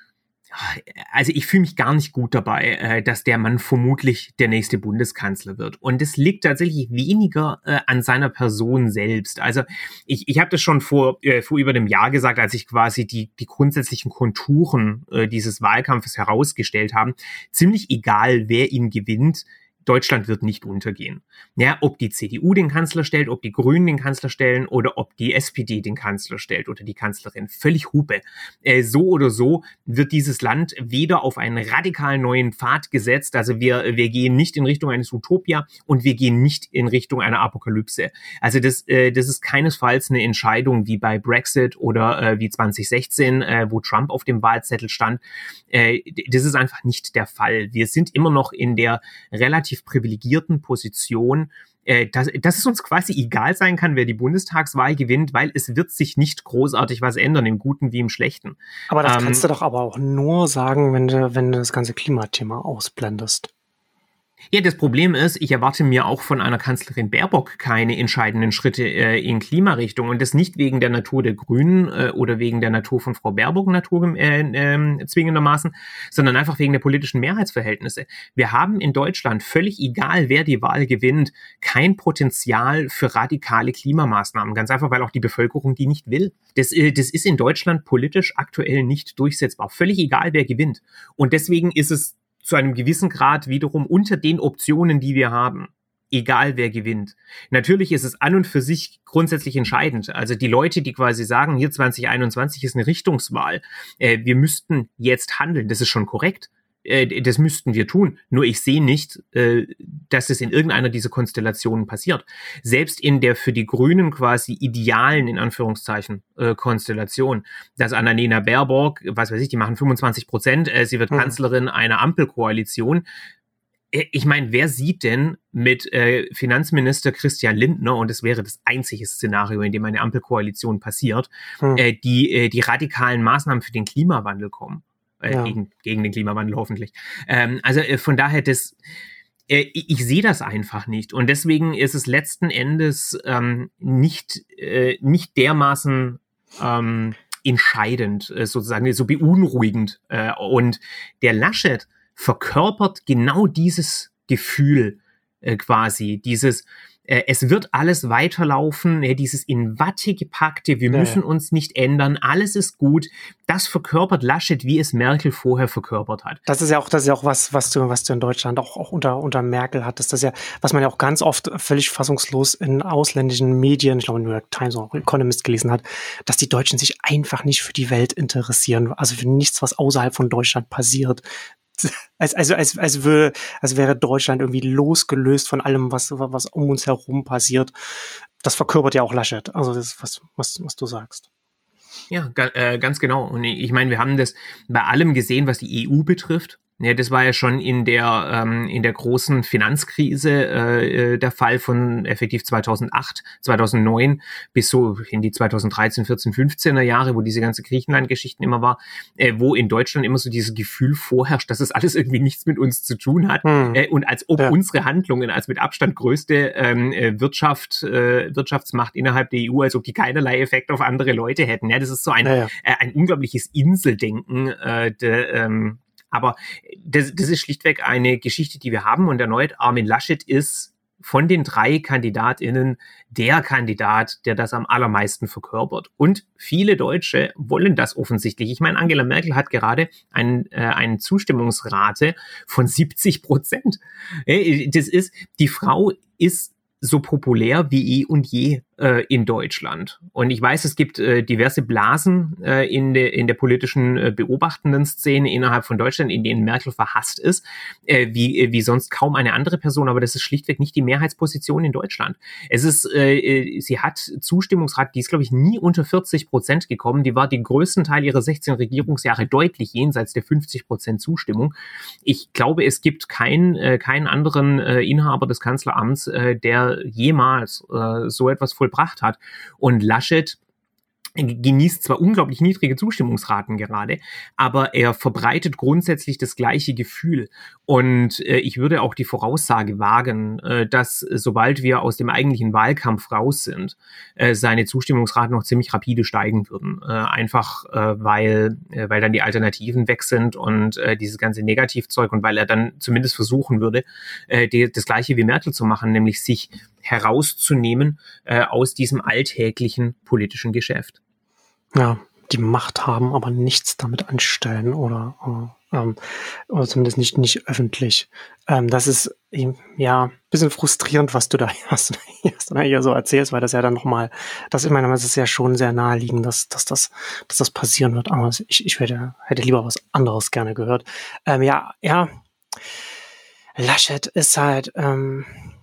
Also ich fühle mich gar nicht gut dabei, äh, dass der Mann vermutlich der nächste Bundeskanzler wird. Und es liegt tatsächlich weniger äh, an seiner Person selbst. Also ich, ich habe das schon vor, äh, vor über einem Jahr gesagt, als ich quasi die, die grundsätzlichen Konturen äh, dieses Wahlkampfes herausgestellt habe. Ziemlich egal, wer ihn gewinnt, Deutschland wird nicht untergehen. Ja, ob die C D U den Kanzler stellt, ob die Grünen den Kanzler stellen oder ob die S P D den Kanzler stellt oder die Kanzlerin. Völlig Hupe. Äh, so oder so wird dieses Land weder auf einen radikal neuen Pfad gesetzt, also wir, wir gehen nicht in Richtung eines Utopia und wir gehen nicht in Richtung einer Apokalypse. Also das, äh, das ist keinesfalls eine Entscheidung wie bei Brexit oder äh, wie zwanzig sechzehn, äh, wo Trump auf dem Wahlzettel stand. Äh, das ist einfach nicht der Fall. Wir sind immer noch in der relativ privilegierten Position, äh, dass, dass es uns quasi egal sein kann, wer die Bundestagswahl gewinnt, weil es wird sich nicht großartig was ändern, im Guten wie im Schlechten. Aber das ähm, kannst du doch aber auch nur sagen, wenn du, wenn du das ganze Klimathema ausblendest. Ja, das Problem ist, ich erwarte mir auch von einer Kanzlerin Baerbock keine entscheidenden Schritte äh, in Klimarichtung und das nicht wegen der Natur der Grünen äh, oder wegen der Natur von Frau Baerbock Natur äh, äh, zwingendermaßen, sondern einfach wegen der politischen Mehrheitsverhältnisse. Wir haben in Deutschland, völlig egal wer die Wahl gewinnt, kein Potenzial für radikale Klimamaßnahmen, ganz einfach, weil auch die Bevölkerung die nicht will. Das, äh, das ist in Deutschland politisch aktuell nicht durchsetzbar, völlig egal wer gewinnt. Und deswegen ist es zu einem gewissen Grad wiederum unter den Optionen, die wir haben. Egal wer gewinnt. Natürlich ist es an und für sich grundsätzlich entscheidend. Also die Leute, die quasi sagen, hier zwanzig einundzwanzig ist eine Richtungswahl, äh, wir müssten jetzt handeln, das ist schon korrekt. Äh, das müssten wir tun. Nur ich sehe nicht, äh, dass es in irgendeiner dieser Konstellationen passiert. Selbst in der für die Grünen quasi idealen, in Anführungszeichen, äh, Konstellation, dass Annalena Baerbock, was weiß ich, die machen fünfundzwanzig Prozent, äh, sie wird mhm. Kanzlerin einer Ampelkoalition. Ich meine, wer sieht denn mit äh, Finanzminister Christian Lindner, und das wäre das einzige Szenario, in dem eine Ampelkoalition passiert, hm. äh, die äh, die radikalen Maßnahmen für den Klimawandel kommen. Äh, ja. gegen, gegen den Klimawandel hoffentlich. Ähm, also äh, von daher, das, äh, ich, ich sehe das einfach nicht. Und deswegen ist es letzten Endes ähm, nicht, äh, nicht dermaßen ähm, entscheidend, äh, sozusagen so beunruhigend. Äh, und der Laschet verkörpert genau dieses Gefühl äh, quasi, dieses äh, es wird alles weiterlaufen, äh, dieses in Watte gepackte, wir ja, müssen ja. uns nicht ändern, alles ist gut, das verkörpert Laschet, wie es Merkel vorher verkörpert hat. Das ist ja auch, das ist ja auch was, was du, was du in Deutschland auch, auch unter, unter Merkel hattest, das ist ja, was man ja auch ganz oft völlig fassungslos in ausländischen Medien, ich glaube in New York Times oder auch Economist gelesen hat, dass die Deutschen sich einfach nicht für die Welt interessieren, also für nichts, was außerhalb von Deutschland passiert. Als, also, als, als, wäre, als wäre Deutschland irgendwie losgelöst von allem, was, was um uns herum passiert. Das verkörpert ja auch Laschet. Also, das ist was, was, was du sagst. Ja, ga, äh, ganz genau. Und ich meine, wir haben das bei allem gesehen, was die E U betrifft. Ja, das war ja schon in der ähm, in der großen Finanzkrise äh, der Fall von effektiv zweitausendacht, zweitausendneun bis so in die zweitausenddreizehn, vierzehn, fünfzehner Jahre, wo diese ganze Griechenland-Geschichten immer war, äh, wo in Deutschland immer so dieses Gefühl vorherrscht, dass es alles irgendwie nichts mit uns zu tun hat hm. äh, und als ob ja. unsere Handlungen als mit Abstand größte ähm, Wirtschaft äh, Wirtschaftsmacht innerhalb der E U, als ob die keinerlei Effekt auf andere Leute hätten. Ja, das ist so ein ja, ja. Äh, ein unglaubliches Inseldenken äh, de, ähm, aber das, das ist schlichtweg eine Geschichte, die wir haben. Und erneut, Armin Laschet ist von den drei KandidatInnen der Kandidat, der das am allermeisten verkörpert. Und viele Deutsche wollen das offensichtlich. Ich meine, Angela Merkel hat gerade ein, äh, eine Zustimmungsrate von siebzig Prozent. Das ist, die Frau ist so populär wie eh und je äh, in Deutschland. Und ich weiß, es gibt äh, diverse Blasen äh, in, de, in der politischen äh, beobachtenden Szene innerhalb von Deutschland, in denen Merkel verhasst ist, äh, wie, wie sonst kaum eine andere Person, aber das ist schlichtweg nicht die Mehrheitsposition in Deutschland. Es ist, äh, sie hat Zustimmungsrate, die ist, glaube ich, nie unter vierzig Prozent gekommen. Die war den größten Teil ihrer sechzehn Regierungsjahre deutlich jenseits der fünfzig Prozent Zustimmung. Ich glaube, es gibt kein, äh, keinen anderen äh, Inhaber des Kanzleramts, äh, der jemals äh, so etwas vollbracht hat. Und Laschet genießt zwar unglaublich niedrige Zustimmungsraten gerade, aber er verbreitet grundsätzlich das gleiche Gefühl. Und äh, ich würde auch die Voraussage wagen, äh, dass äh, sobald wir aus dem eigentlichen Wahlkampf raus sind, äh, seine Zustimmungsraten noch ziemlich rapide steigen würden. Äh, einfach äh, weil, äh, weil dann die Alternativen weg sind und äh, dieses ganze Negativzeug und weil er dann zumindest versuchen würde, äh, die, das gleiche wie Merkel zu machen, nämlich sich herauszunehmen äh, aus diesem alltäglichen politischen Geschäft. Ja, die Macht haben, aber nichts damit anstellen oder, ähm, oder zumindest nicht, nicht öffentlich. Ähm, das ist ja ein bisschen frustrierend, was du da hast, hast du hier so erzählst, weil das ja dann nochmal, das ich meine, es ist ja schon sehr naheliegend, dass, dass, das, dass das passieren wird. Aber ich, ich hätte, hätte lieber was anderes gerne gehört. Ähm, ja, ja, Laschet ist halt, ähm,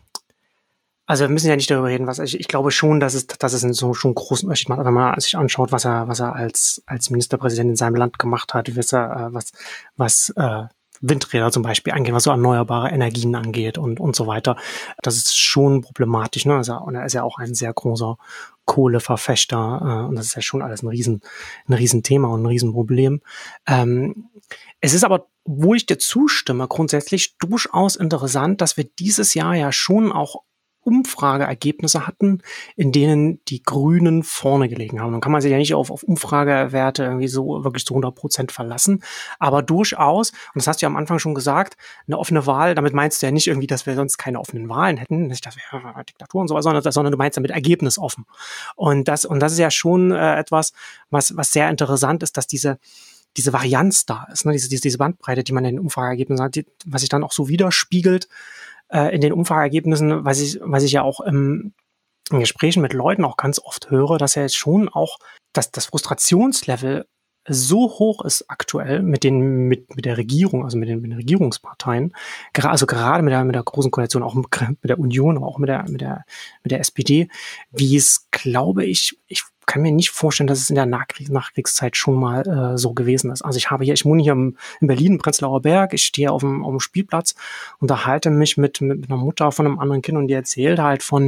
also wir müssen ja nicht darüber reden, was ich, ich glaube schon, dass es, dass es einen so schon großen Unterschied macht, wenn man sich anschaut, was er, was er als, als Ministerpräsident in seinem Land gemacht hat, was er, was, was, äh, Windräder zum Beispiel angeht, was so erneuerbare Energien angeht und, und so weiter. Das ist schon problematisch, ne? Also, und er ist ja auch ein sehr großer Kohleverfechter, äh, und das ist ja schon alles ein riesen, ein Riesenthema und ein Riesenproblem. Ähm, es ist aber, wo ich dir zustimme, grundsätzlich durchaus interessant, dass wir dieses Jahr ja schon auch Umfrageergebnisse hatten, in denen die Grünen vorne gelegen haben. Dann kann man sich ja nicht auf, auf Umfragewerte irgendwie so wirklich zu hundert Prozent verlassen, aber durchaus, und das hast du ja am Anfang schon gesagt, eine offene Wahl, damit meinst du ja nicht irgendwie, dass wir sonst keine offenen Wahlen hätten, nicht, dass wir ja, Diktatur und so weiter, sondern, sondern du meinst damit ergebnisoffen. Und das, und das ist ja schon äh, etwas, was, was sehr interessant ist, dass diese diese Varianz da ist, ne? diese, diese, diese Bandbreite, die man in den Umfrageergebnissen hat, die, was sich dann auch so widerspiegelt, in den Umfrageergebnissen, was ich, was ich ja auch im, in Gesprächen mit Leuten auch ganz oft höre, dass ja jetzt schon auch, dass das Frustrationslevel so hoch ist aktuell mit den, mit, mit der Regierung, also mit den, mit den Regierungsparteien, gra- also gerade mit der, mit der großen Koalition, auch mit, mit der Union, aber auch mit der, mit der, mit der S P D, wie es, glaube ich, ich kann mir nicht vorstellen, dass es in der Nachkrieg- Nachkriegszeit schon mal äh, so gewesen ist. Also ich habe hier, ich wohne hier im, in Berlin, im Prenzlauer Berg, ich stehe auf dem, auf dem Spielplatz, unterhalte mich mit, mit einer Mutter von einem anderen Kind und die erzählt halt von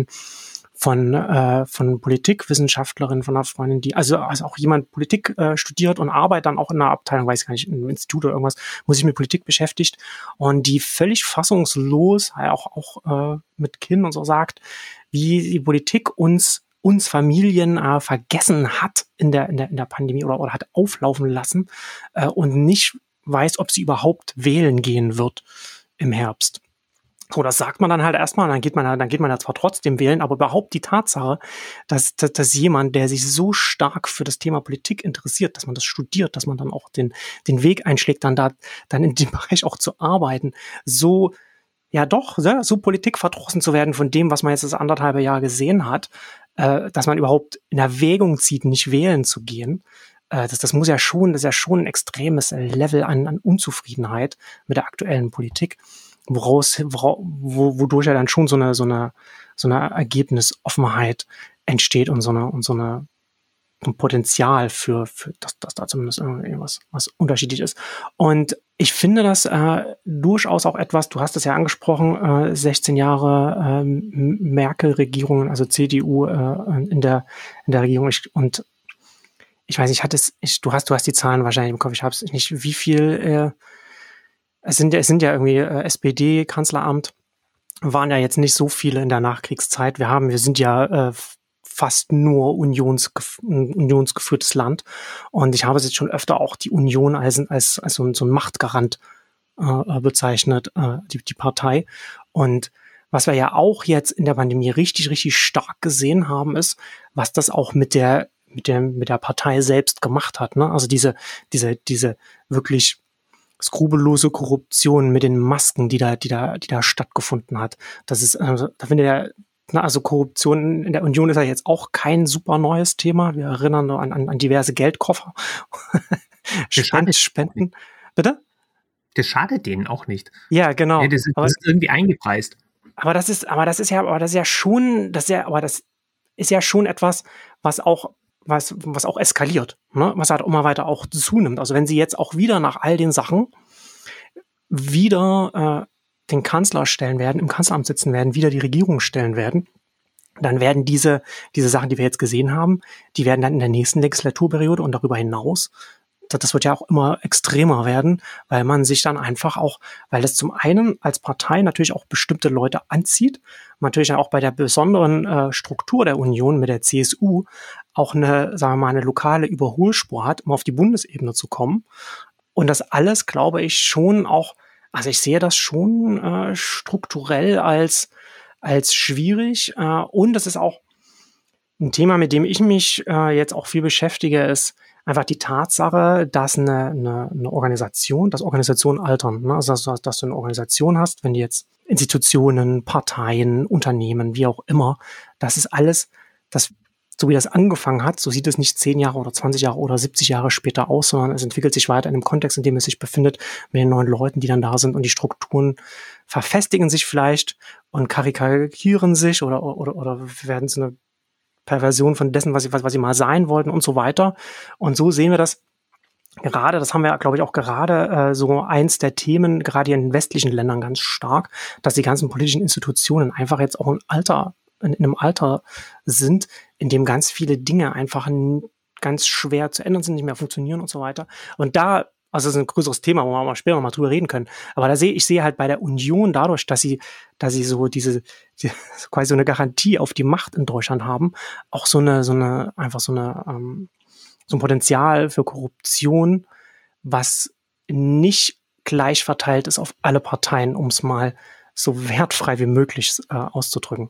von äh, von Politikwissenschaftlerin, von einer Freundin, die, also, also auch jemand Politik äh, studiert und arbeitet dann auch in einer Abteilung, weiß ich gar nicht, im Institut oder irgendwas, wo sich mit Politik beschäftigt und die völlig fassungslos, auch, auch äh, mit Kind und so sagt, wie die Politik uns uns Familien äh, vergessen hat in der, in der, in der Pandemie oder, oder hat auflaufen lassen äh, und nicht weiß, ob sie überhaupt wählen gehen wird im Herbst. So, das sagt man dann halt erstmal, dann geht man, dann geht man ja zwar trotzdem wählen, aber überhaupt die Tatsache, dass, dass, dass jemand, der sich so stark für das Thema Politik interessiert, dass man das studiert, dass man dann auch den, den Weg einschlägt, dann da, dann in dem Bereich auch zu arbeiten, so, ja doch, so politikverdrossen zu werden von dem, was man jetzt das anderthalbe Jahr gesehen hat, äh, dass man überhaupt in Erwägung zieht, nicht wählen zu gehen. Äh, das, das muss ja schon, das ist ja schon ein extremes Level an, an Unzufriedenheit mit der aktuellen Politik, woraus, wo, wodurch ja dann schon so eine, so eine, so eine Ergebnisoffenheit entsteht und so eine, und so eine, ein Potenzial für, für, dass, dass da zumindest irgendwas, was unterschiedlich ist. Und ich finde das äh, durchaus auch etwas, du hast es ja angesprochen, äh, sechzehn Jahre äh, Merkel-Regierungen, also C D U äh, in der, in der Regierung. Ich, und ich weiß nicht, hat es, ich, du hast, du hast die Zahlen wahrscheinlich im Kopf, ich habe es nicht, wie viel, äh, es sind ja, es sind ja irgendwie äh, S P D-Kanzleramt, waren ja jetzt nicht so viele in der Nachkriegszeit. Wir haben, wir sind ja äh, fast nur unionsgef- unionsgeführtes Land. Und ich habe es jetzt schon öfter auch die Union als, als, als so, ein, so ein Machtgarant äh, bezeichnet, äh, die, die Partei. Und was wir ja auch jetzt in der Pandemie richtig, richtig stark gesehen haben, ist, was das auch mit der, mit der, mit der Partei selbst gemacht hat, ne? Also diese, diese, diese wirklich skrupellose Korruption mit den Masken, die da, die da, die da stattgefunden hat. Das ist, also, da findet ja, na, also Korruption in der Union ist ja jetzt auch kein super neues Thema. Wir erinnern nur an, an, an diverse Geldkoffer. Spenden, Spenden. Bitte? Das schadet denen auch nicht. Ja, genau. Ja, das, ist, aber, das ist irgendwie eingepreist. Aber das ist, aber das ist ja, aber das ist ja schon, das ist ja, aber das ist ja schon etwas, was auch, was, was auch eskaliert, ne? Was halt immer weiter auch zunimmt. Also wenn sie jetzt auch wieder nach all den Sachen wieder äh, den Kanzler stellen werden, im Kanzleramt sitzen werden, wieder die Regierung stellen werden, dann werden diese, diese Sachen, die wir jetzt gesehen haben, die werden dann in der nächsten Legislaturperiode und darüber hinaus, das wird ja auch immer extremer werden, weil man sich dann einfach auch, weil es zum einen als Partei natürlich auch bestimmte Leute anzieht, man natürlich auch bei der besonderen äh, Struktur der Union mit der C S U auch eine, sagen wir mal, eine lokale Überholspur hat, um auf die Bundesebene zu kommen. Und das alles, glaube ich, schon auch, also ich sehe das schon äh, strukturell als als schwierig. Äh, und das ist auch ein Thema, mit dem ich mich äh, jetzt auch viel beschäftige, ist einfach die Tatsache, dass eine, eine, eine Organisation, dass Organisationen altern. Ne? Also dass, dass du eine Organisation hast, wenn die jetzt Institutionen, Parteien, Unternehmen, wie auch immer, das ist alles, das, so wie das angefangen hat, so sieht es nicht zehn Jahre oder zwanzig Jahre oder siebzig Jahre später aus, sondern es entwickelt sich weiter in dem Kontext, in dem es sich befindet, mit den neuen Leuten, die dann da sind, und die Strukturen verfestigen sich vielleicht und karikieren sich oder, oder, oder werden zu einer Perversion von dessen, was sie, was, was sie mal sein wollten und so weiter. Und so sehen wir das gerade, das haben wir, glaube ich, auch gerade äh, so eins der Themen, gerade in den westlichen Ländern ganz stark, dass die ganzen politischen Institutionen einfach jetzt auch ein Alter, in, in einem Alter sind, in dem ganz viele Dinge einfach n- ganz schwer zu ändern sind, nicht mehr funktionieren und so weiter. Und da, also das ist ein größeres Thema, wo wir mal später noch mal drüber reden können. Aber da sehe ich sehe halt bei der Union dadurch, dass sie, dass sie so diese, die, quasi so eine Garantie auf die Macht in Deutschland haben, auch so eine, so eine, einfach so eine, ähm, so ein Potenzial für Korruption, was nicht gleich verteilt ist auf alle Parteien, um es mal so wertfrei wie möglich äh, auszudrücken.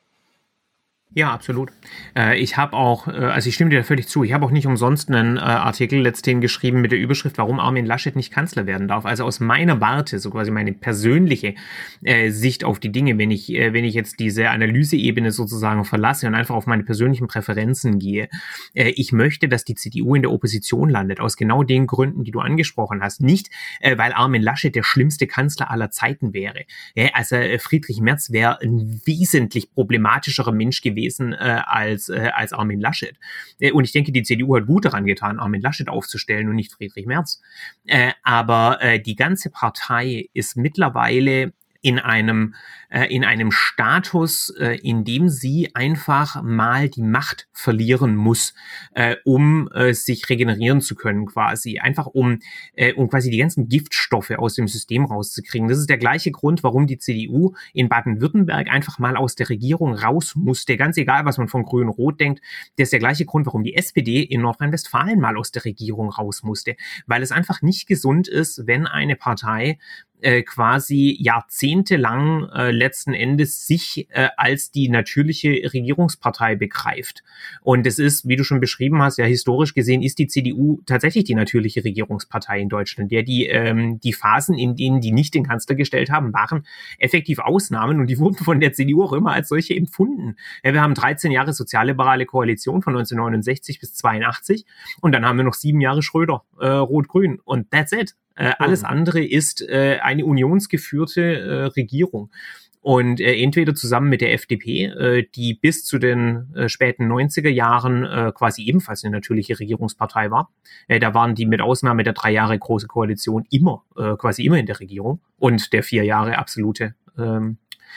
Ja, absolut. Äh, ich habe auch, äh, also ich stimme dir da völlig zu, ich habe auch nicht umsonst einen äh, Artikel letzthin geschrieben mit der Überschrift, warum Armin Laschet nicht Kanzler werden darf. Also aus meiner Warte, so quasi meine persönliche äh, Sicht auf die Dinge, wenn ich, äh, wenn ich jetzt diese Analyseebene sozusagen verlasse und einfach auf meine persönlichen Präferenzen gehe. Äh, ich möchte, dass die C D U in der Opposition landet, aus genau den Gründen, die du angesprochen hast. Nicht, äh, weil Armin Laschet der schlimmste Kanzler aller Zeiten wäre. Ja, also äh, Friedrich Merz wäre ein wesentlich problematischerer Mensch gewesen, Äh, als, äh, als Armin Laschet. Äh, und ich denke, die C D U hat gut daran getan, Armin Laschet aufzustellen und nicht Friedrich Merz. Äh, aber äh, die ganze Partei ist mittlerweile in einem äh, in einem Status, äh, in dem sie einfach mal die Macht verlieren muss, äh, um äh, sich regenerieren zu können, quasi. Einfach um, äh, um quasi die ganzen Giftstoffe aus dem System rauszukriegen. Das ist der gleiche Grund, warum die C D U in Baden-Württemberg einfach mal aus der Regierung raus musste. Ganz egal, was man von Grün-Rot denkt. Das ist der gleiche Grund, warum die S P D in Nordrhein-Westfalen mal aus der Regierung raus musste. Weil es einfach nicht gesund ist, wenn eine Partei Äh, quasi jahrzehntelang äh, letzten Endes sich äh, als die natürliche Regierungspartei begreift. Und es ist, wie du schon beschrieben hast, ja historisch gesehen ist die C D U tatsächlich die natürliche Regierungspartei in Deutschland. Ja, die, ähm, die Phasen, in denen die nicht den Kanzler gestellt haben, waren effektiv Ausnahmen und die wurden von der C D U auch immer als solche empfunden. Ja, wir haben dreizehn Jahre sozialliberale Koalition von neunzehnhundertneunundsechzig bis zweiundachtzig und dann haben wir noch sieben Jahre Schröder, äh, Rot-Grün und that's it. Äh, alles andere ist äh, eine unionsgeführte äh, Regierung. Und äh, entweder zusammen mit der F D P, äh, die bis zu den äh, späten neunziger Jahren äh, quasi ebenfalls eine natürliche Regierungspartei war. Äh, da waren die mit Ausnahme der drei Jahre Große Koalition immer, äh, quasi immer in der Regierung und der vier Jahre absolute ähm,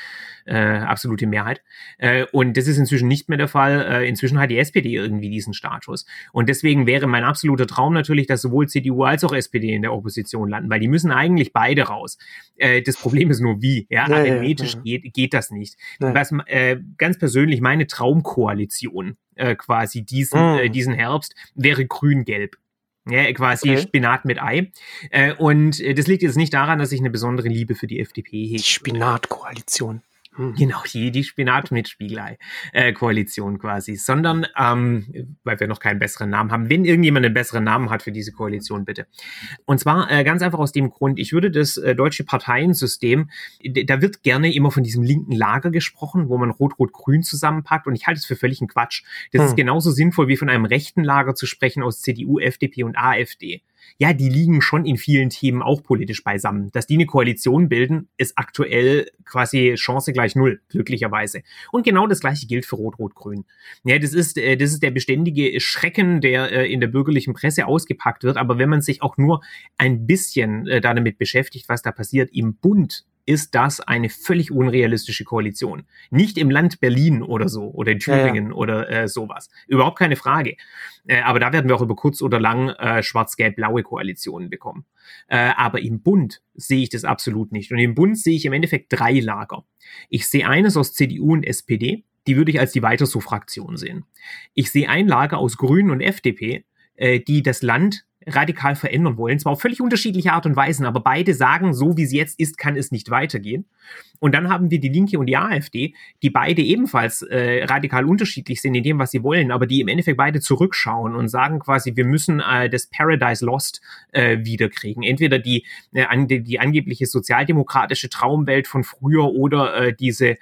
Äh, absolute Mehrheit. Äh, und das ist inzwischen nicht mehr der Fall. Äh, inzwischen hat die S P D irgendwie diesen Status. Und deswegen wäre mein absoluter Traum natürlich, dass sowohl C D U als auch S P D in der Opposition landen, weil die müssen eigentlich beide raus. Äh, das Problem ist nur wie. Ja, ja, arithmetisch ja, ja. Geht, geht das nicht. Ja. Was äh, ganz persönlich meine Traumkoalition äh, quasi diesen, Mm. äh, diesen Herbst wäre grün-gelb. Ja, quasi Okay. Spinat mit Ei. Äh, und äh, das liegt jetzt nicht daran, dass ich eine besondere Liebe für die F D P hege. Die Spinatkoalition. Hm. Genau, die, die Spinat mit Spiegelei-Koalition quasi, sondern, ähm, weil wir noch keinen besseren Namen haben, wenn irgendjemand einen besseren Namen hat für diese Koalition, bitte. Und zwar äh, ganz einfach aus dem Grund, ich würde das äh, deutsche Parteiensystem, d- da wird gerne immer von diesem linken Lager gesprochen, wo man Rot-Rot-Grün zusammenpackt und ich halte es für völligen Quatsch. Das Hm. ist genauso sinnvoll wie von einem rechten Lager zu sprechen aus C D U, F D P und AfD. Ja, die liegen schon in vielen Themen auch politisch beisammen. Dass die eine Koalition bilden, ist aktuell quasi Chance gleich null, glücklicherweise. Und genau das Gleiche gilt für Rot-Rot-Grün. Ja, das ist, äh, das ist der beständige Schrecken, der äh, in der bürgerlichen Presse ausgepackt wird. Aber wenn man sich auch nur ein bisschen äh, damit beschäftigt, was da passiert im Bund, ist das eine völlig unrealistische Koalition. Nicht im Land Berlin oder so, oder in Thüringen ja, ja. oder äh, sowas. Überhaupt keine Frage. Äh, aber da werden wir auch über kurz oder lang äh, schwarz-gelb-blaue Koalitionen bekommen. Äh, aber im Bund sehe ich das absolut nicht. Und im Bund sehe ich im Endeffekt drei Lager. Ich sehe eines aus C D U und S P D, die würde ich als die Weiter-so-Fraktion sehen. Ich sehe ein Lager aus Grünen und F D P, äh, die das Land radikal verändern wollen. Zwar auf völlig unterschiedliche Art und Weisen, aber beide sagen, so wie es jetzt ist, kann es nicht weitergehen. Und dann haben wir die Linke und die AfD, die beide ebenfalls äh, radikal unterschiedlich sind in dem, was sie wollen, aber die im Endeffekt beide zurückschauen und sagen quasi, wir müssen äh, das Paradise Lost äh, wiederkriegen. Entweder die, äh, an, die, die angebliche sozialdemokratische Traumwelt von früher oder äh, diese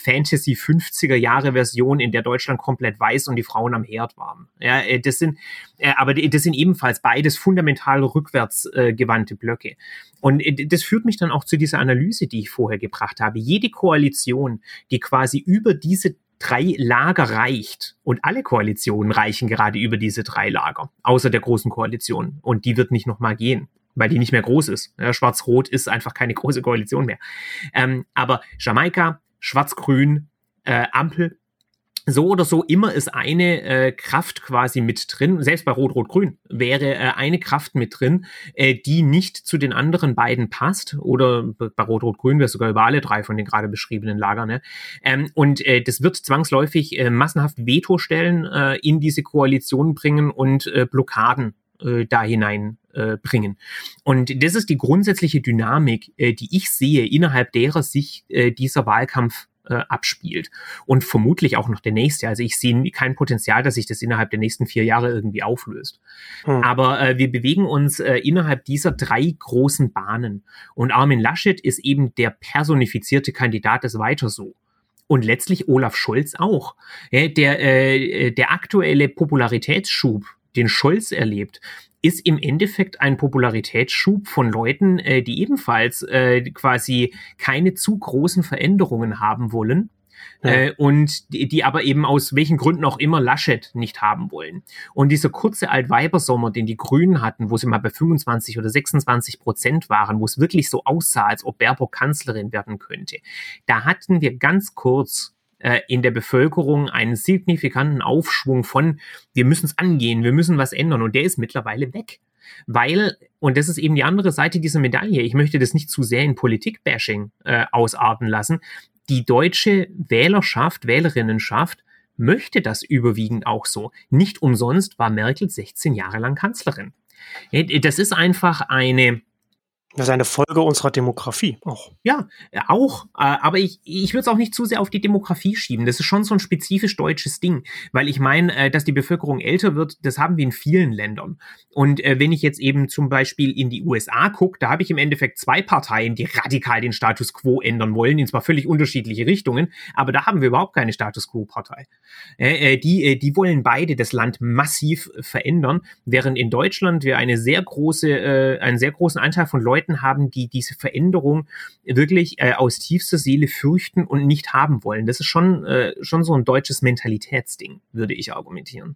Fantasy-fünfziger-Jahre-Version, in der Deutschland komplett weiß und die Frauen am Herd waren. Ja, äh, das sind, äh, aber das sind ebenfalls beides fundamental rückwärts äh, gewandte Blöcke. Und äh, das führt mich dann auch zu dieser Analyse, die ich vorher gebracht habe. Jede Koalition, die quasi über diese drei Lager reicht, und alle Koalitionen reichen gerade über diese drei Lager, außer der großen Koalition. Und die wird nicht nochmal gehen, weil die nicht mehr groß ist. Ja, Schwarz-Rot ist einfach keine große Koalition mehr. Ähm, aber Jamaika, Schwarz-Grün, äh, Ampel, so oder so immer ist eine äh, Kraft quasi mit drin, selbst bei Rot-Rot-Grün wäre äh, eine Kraft mit drin, äh, die nicht zu den anderen beiden passt, oder bei Rot-Rot-Grün wäre es sogar über alle drei von den gerade beschriebenen Lagern. Ne? Ähm, und äh, das wird zwangsläufig äh, massenhaft Vetostellen äh, in diese Koalition bringen und äh, Blockaden äh, da hinein äh, bringen. Und das ist die grundsätzliche Dynamik, äh, die ich sehe, innerhalb derer sich äh, dieser Wahlkampf Äh, abspielt. Und vermutlich auch noch der nächste. Also ich sehe kein Potenzial, dass sich das innerhalb der nächsten vier Jahre irgendwie auflöst. Hm. Aber äh, wir bewegen uns äh, innerhalb dieser drei großen Bahnen. Und Armin Laschet ist eben der personifizierte Kandidat des Weiter so. Und letztlich Olaf Scholz auch. Ja, der, äh, der aktuelle Popularitätsschub, den Scholz erlebt, ist im Endeffekt ein Popularitätsschub von Leuten, äh, die ebenfalls äh, quasi keine zu großen Veränderungen haben wollen. Ja. Äh, und die, die aber eben aus welchen Gründen auch immer Laschet nicht haben wollen. Und dieser kurze Altweibersommer, den die Grünen hatten, wo sie mal bei fünfundzwanzig oder sechsundzwanzig Prozent waren, wo es wirklich so aussah, als ob Baerbock Kanzlerin werden könnte, da hatten wir ganz kurz in der Bevölkerung einen signifikanten Aufschwung von, wir müssen es angehen, wir müssen was ändern, und der ist mittlerweile weg. Weil, und das ist eben die andere Seite dieser Medaille, ich möchte das nicht zu sehr in Politik-Bashing äh, ausarten lassen, die deutsche Wählerschaft, Wählerinnenschaft möchte das überwiegend auch so. Nicht umsonst war Merkel sechzehn Jahre lang Kanzlerin. Das ist einfach eine Das ist eine Folge unserer Demografie auch. Ja, auch. Aber ich, ich würde es auch nicht zu sehr auf die Demografie schieben. Das ist schon so ein spezifisch deutsches Ding. Weil ich meine, dass die Bevölkerung älter wird, das haben wir in vielen Ländern. Und wenn ich jetzt eben zum Beispiel in die U S A gucke, da habe ich im Endeffekt zwei Parteien, die radikal den Status quo ändern wollen, in zwar völlig unterschiedliche Richtungen, aber da haben wir überhaupt keine Status quo-Partei. Die, die wollen beide das Land massiv verändern, während in Deutschland wir eine sehr große, einen sehr großen Anteil von Leuten haben, die diese Veränderung wirklich äh, aus tiefster Seele fürchten und nicht haben wollen. Das ist schon, äh, schon so ein deutsches Mentalitätsding, würde ich argumentieren.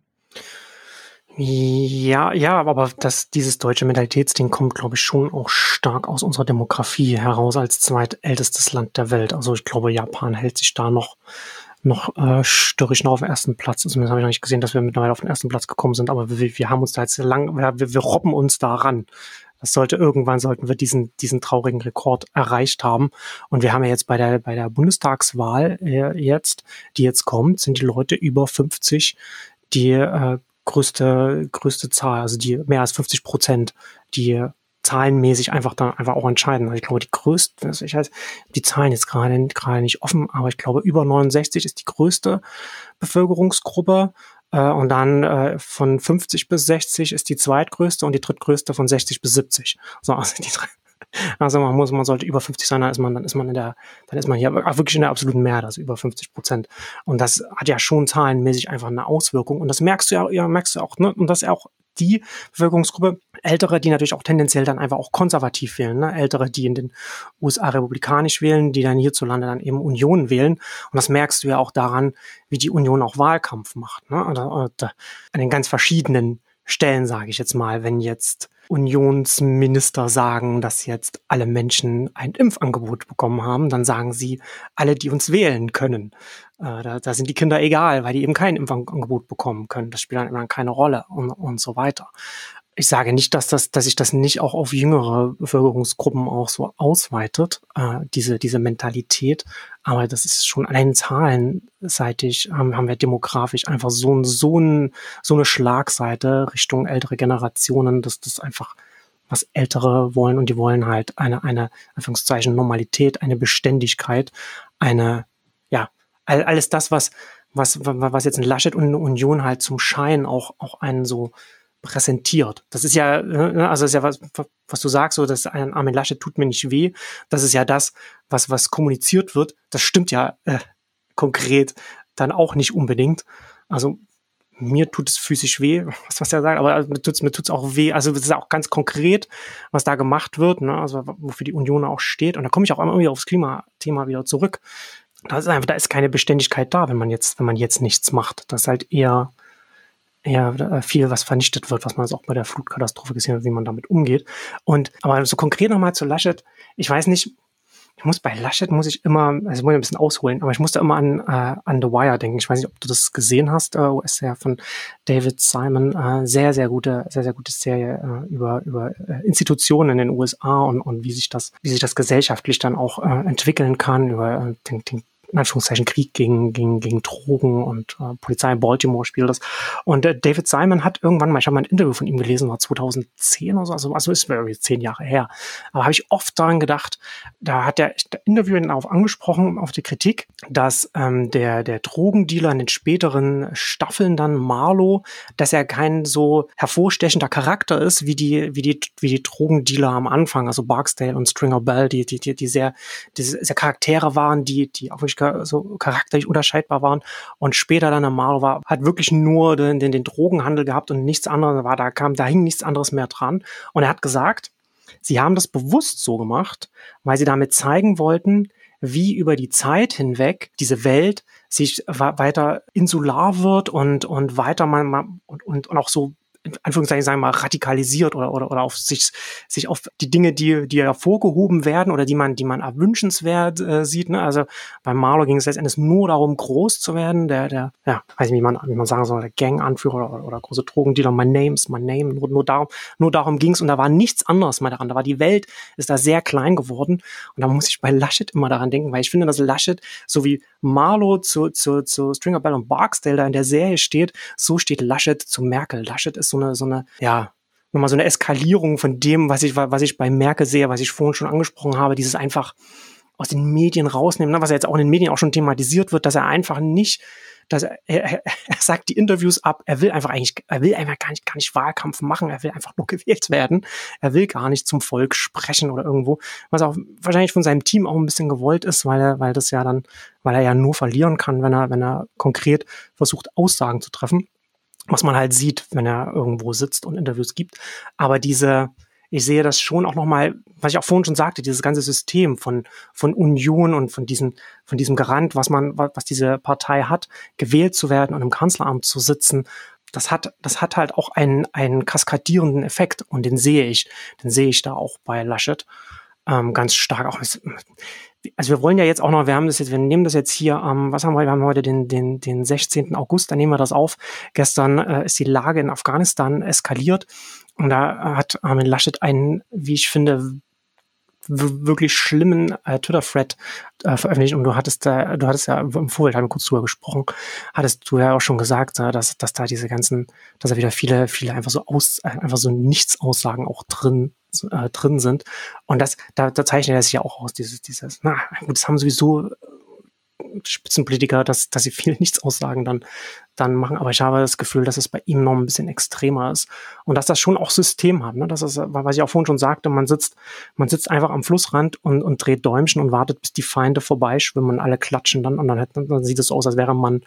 Ja, ja, aber das, dieses deutsche Mentalitätsding kommt, glaube ich, schon auch stark aus unserer Demografie heraus als zweitältestes Land der Welt. Also ich glaube, Japan hält sich da noch noch äh, störrisch noch auf den ersten Platz. Zumindest habe ich noch nicht gesehen, dass wir mittlerweile auf den ersten Platz gekommen sind, aber wir, wir haben uns da jetzt lang, wir, wir robben uns da ran. Das sollte irgendwann, sollten wir diesen, diesen traurigen Rekord erreicht haben. Und wir haben ja jetzt bei der, bei der Bundestagswahl äh, jetzt, die jetzt kommt, sind die Leute über fünfzig die äh, größte, größte Zahl, also die mehr als fünfzig Prozent, die zahlenmäßig einfach dann einfach auch entscheiden. Also ich glaube, die größte, ich weiß, die Zahlen jetzt gerade, gerade nicht offen, aber ich glaube, über neunundsechzig ist die größte Bevölkerungsgruppe. Und dann äh, von fünfzig bis sechzig ist die zweitgrößte und die drittgrößte von sechzig bis siebzig. So, also, die drei, also man muss, man sollte über fünfzig sein, dann ist man, dann ist man in der, dann ist man hier wirklich in der absoluten Mehrheit, also über fünfzig Prozent. Und das hat ja schon zahlenmäßig einfach eine Auswirkung. Und das merkst du ja, ja merkst du auch, ne? Und das ist auch die Bevölkerungsgruppe, Ältere, die natürlich auch tendenziell dann einfach auch konservativ wählen, ne? Ältere, die in den U S A republikanisch wählen, die dann hierzulande dann eben Union wählen. Und das merkst du ja auch daran, wie die Union auch Wahlkampf macht, ne? Oder, oder an den ganz verschiedenen stellen, sage ich jetzt mal, wenn jetzt Unionsminister sagen, dass jetzt alle Menschen ein Impfangebot bekommen haben, dann sagen sie, alle, die uns wählen können. Äh, da, da sind die Kinder egal, weil die eben kein Impfangebot bekommen können. Das spielt dann immer keine Rolle und, und so weiter. Ich sage nicht, dass das, dass sich das nicht auch auf jüngere Bevölkerungsgruppen auch so ausweitet, äh, diese, diese Mentalität. Aber das ist schon allein zahlenseitig, haben, haben wir demografisch einfach so, so, ein, so eine Schlagseite Richtung ältere Generationen, dass das einfach was Ältere wollen, und die wollen halt eine, eine, Anführungszeichen, Normalität, eine Beständigkeit, eine, ja, all, alles das, was, was, was jetzt in Laschet und Union halt zum Schein auch, auch einen so präsentiert. Das ist ja, also das ist ja was, was du sagst, so, dass ein Armin Laschet tut mir nicht weh. Das ist ja das, was, was kommuniziert wird. Das stimmt ja äh, konkret dann auch nicht unbedingt. Also mir tut es physisch weh, was, was er sagt, aber mir tut es mir tut's auch weh. Also das ist auch ganz konkret, was da gemacht wird, ne? Also wofür die Union auch steht. Und da komme ich auch immer wieder aufs Klimathema wieder zurück. Da ist einfach, da ist keine Beständigkeit da, wenn man jetzt, wenn man jetzt nichts macht. Das ist halt eher ja, viel, was vernichtet wird, was man jetzt auch bei der Flutkatastrophe gesehen hat, wie man damit umgeht. Und, aber so konkret nochmal zu Laschet, ich weiß nicht, ich muss bei Laschet muss ich immer, also ich muss ein bisschen ausholen, aber ich musste immer an, äh, an The Wire denken. Ich weiß nicht, ob du das gesehen hast, äh, U S-Serie von David Simon, äh, sehr, sehr gute, sehr, sehr gute Serie äh, über, über äh, Institutionen in den U S A und, und wie sich das, wie sich das gesellschaftlich dann auch äh, entwickeln kann, über äh, den, den in Anführungszeichen Krieg gegen, gegen, gegen Drogen und äh, Polizei in Baltimore spielt das. Und äh, David Simon hat irgendwann mal, ich habe mal ein Interview von ihm gelesen, war zweitausendzehn oder so, also, also ist irgendwie zehn Jahre her. Aber habe ich oft daran gedacht, da hat der, der Interviewer darauf angesprochen, auf die Kritik, dass ähm, der, der Drogendealer in den späteren Staffeln dann Marlo, dass er kein so hervorstechender Charakter ist, wie die, wie die, wie die Drogendealer am Anfang, also Barksdale und Stringer Bell, die, die, die, die sehr, die sehr Charaktere waren, die, die auch wirklich so charakterlich unterscheidbar waren, und später dann der Marlo war, hat wirklich nur den, den, den Drogenhandel gehabt und nichts anderes war, da kam, da hing nichts anderes mehr dran. Und er hat gesagt, sie haben das bewusst so gemacht, weil sie damit zeigen wollten, wie über die Zeit hinweg diese Welt sich weiter insular wird und, und weiter man, und, und, und auch so in Anführungszeichen sagen wir mal radikalisiert oder oder oder auf sich sich auf die Dinge, die die hervorgehoben werden oder die man die man erwünschenswert äh, sieht, ne? Also bei Marlo ging es letztendlich nur darum, groß zu werden, der der ja, weiß nicht, wie man wie man sagen soll, der Gang-Anführer oder, oder große Drogendealer, my name is my name, nur, nur darum nur darum ging's, und da war nichts anderes mehr daran. Da war die Welt ist da sehr klein geworden, und da muss ich bei Laschet immer daran denken, weil ich finde, dass Laschet so wie Marlo zu zu zu Stringer Bell und Barksdale da in der Serie steht, so steht Laschet zu Merkel. Laschet ist so eine, so eine, ja, nochmal so eine Eskalierung von dem, was ich, was ich bei Merkel sehe, was ich vorhin schon angesprochen habe, dieses einfach aus den Medien rausnehmen, ne, was ja jetzt auch in den Medien auch schon thematisiert wird, dass er einfach nicht, dass er, er, er sagt die Interviews ab, er will einfach eigentlich, er will einfach gar nicht, gar nicht Wahlkampf machen, er will einfach nur gewählt werden, er will gar nicht zum Volk sprechen oder irgendwo, was auch wahrscheinlich von seinem Team auch ein bisschen gewollt ist, weil er, weil das ja dann, weil er ja nur verlieren kann, wenn er, wenn er konkret versucht, Aussagen zu treffen, was man halt sieht, wenn er irgendwo sitzt und Interviews gibt. Aber diese, ich sehe das schon auch nochmal, was ich auch vorhin schon sagte, dieses ganze System von, von Union und von diesem, von diesem Garant, was man, was diese Partei hat, gewählt zu werden und im Kanzleramt zu sitzen, das hat, das hat halt auch einen, einen kaskadierenden Effekt, und den sehe ich, den sehe ich da auch bei Laschet, ähm, ganz stark auch. Also wir wollen ja jetzt auch noch, wir haben das jetzt, wir nehmen das jetzt hier am, ähm, was haben wir, wir haben heute den, den, den sechzehnten August, da nehmen wir das auf. Gestern äh, ist die Lage in Afghanistan eskaliert, und da hat Armin Laschet einen, wie ich finde, w- wirklich schlimmen äh, Twitter-Thread äh, veröffentlicht, und du hattest da, du hattest ja im Vorfeld, haben wir kurz drüber gesprochen, hattest du ja auch schon gesagt, äh, dass, dass da diese ganzen, dass da wieder viele, viele einfach so aus, äh, einfach so Nichtsaussagen auch drin Äh, drin sind. Und das, da, da zeichnet er sich ja auch aus, dieses, dieses, na gut, das haben sowieso Spitzenpolitiker, dass, dass sie viele Nichtsaussagen dann, dann machen, aber ich habe das Gefühl, dass es bei ihm noch ein bisschen extremer ist und dass das schon auch System hat, ne? Das ist, was ich auch vorhin schon sagte, man sitzt, man sitzt einfach am Flussrand und, und dreht Däumchen und wartet, bis die Feinde vorbeischwimmen und alle klatschen dann, und dann, hat, dann sieht es so aus, als wäre man,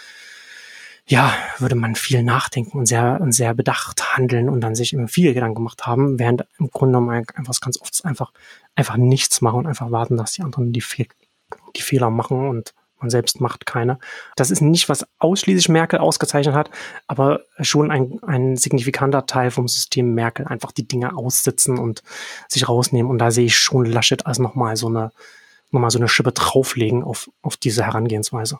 ja, würde man viel nachdenken und sehr, und sehr bedacht handeln und dann sich immer viel Gedanken gemacht haben, während im Grunde genommen einfach ganz oft einfach, einfach nichts machen und einfach warten, dass die anderen die, Fe- die Fehler machen und Man selbst macht keine. Das ist nicht, was ausschließlich Merkel ausgezeichnet hat, aber schon ein, ein signifikanter Teil vom System Merkel. Einfach die Dinge aussitzen und sich rausnehmen. Und da sehe ich schon Laschet als nochmal so eine, nochmal so eine Schippe drauflegen auf, auf diese Herangehensweise.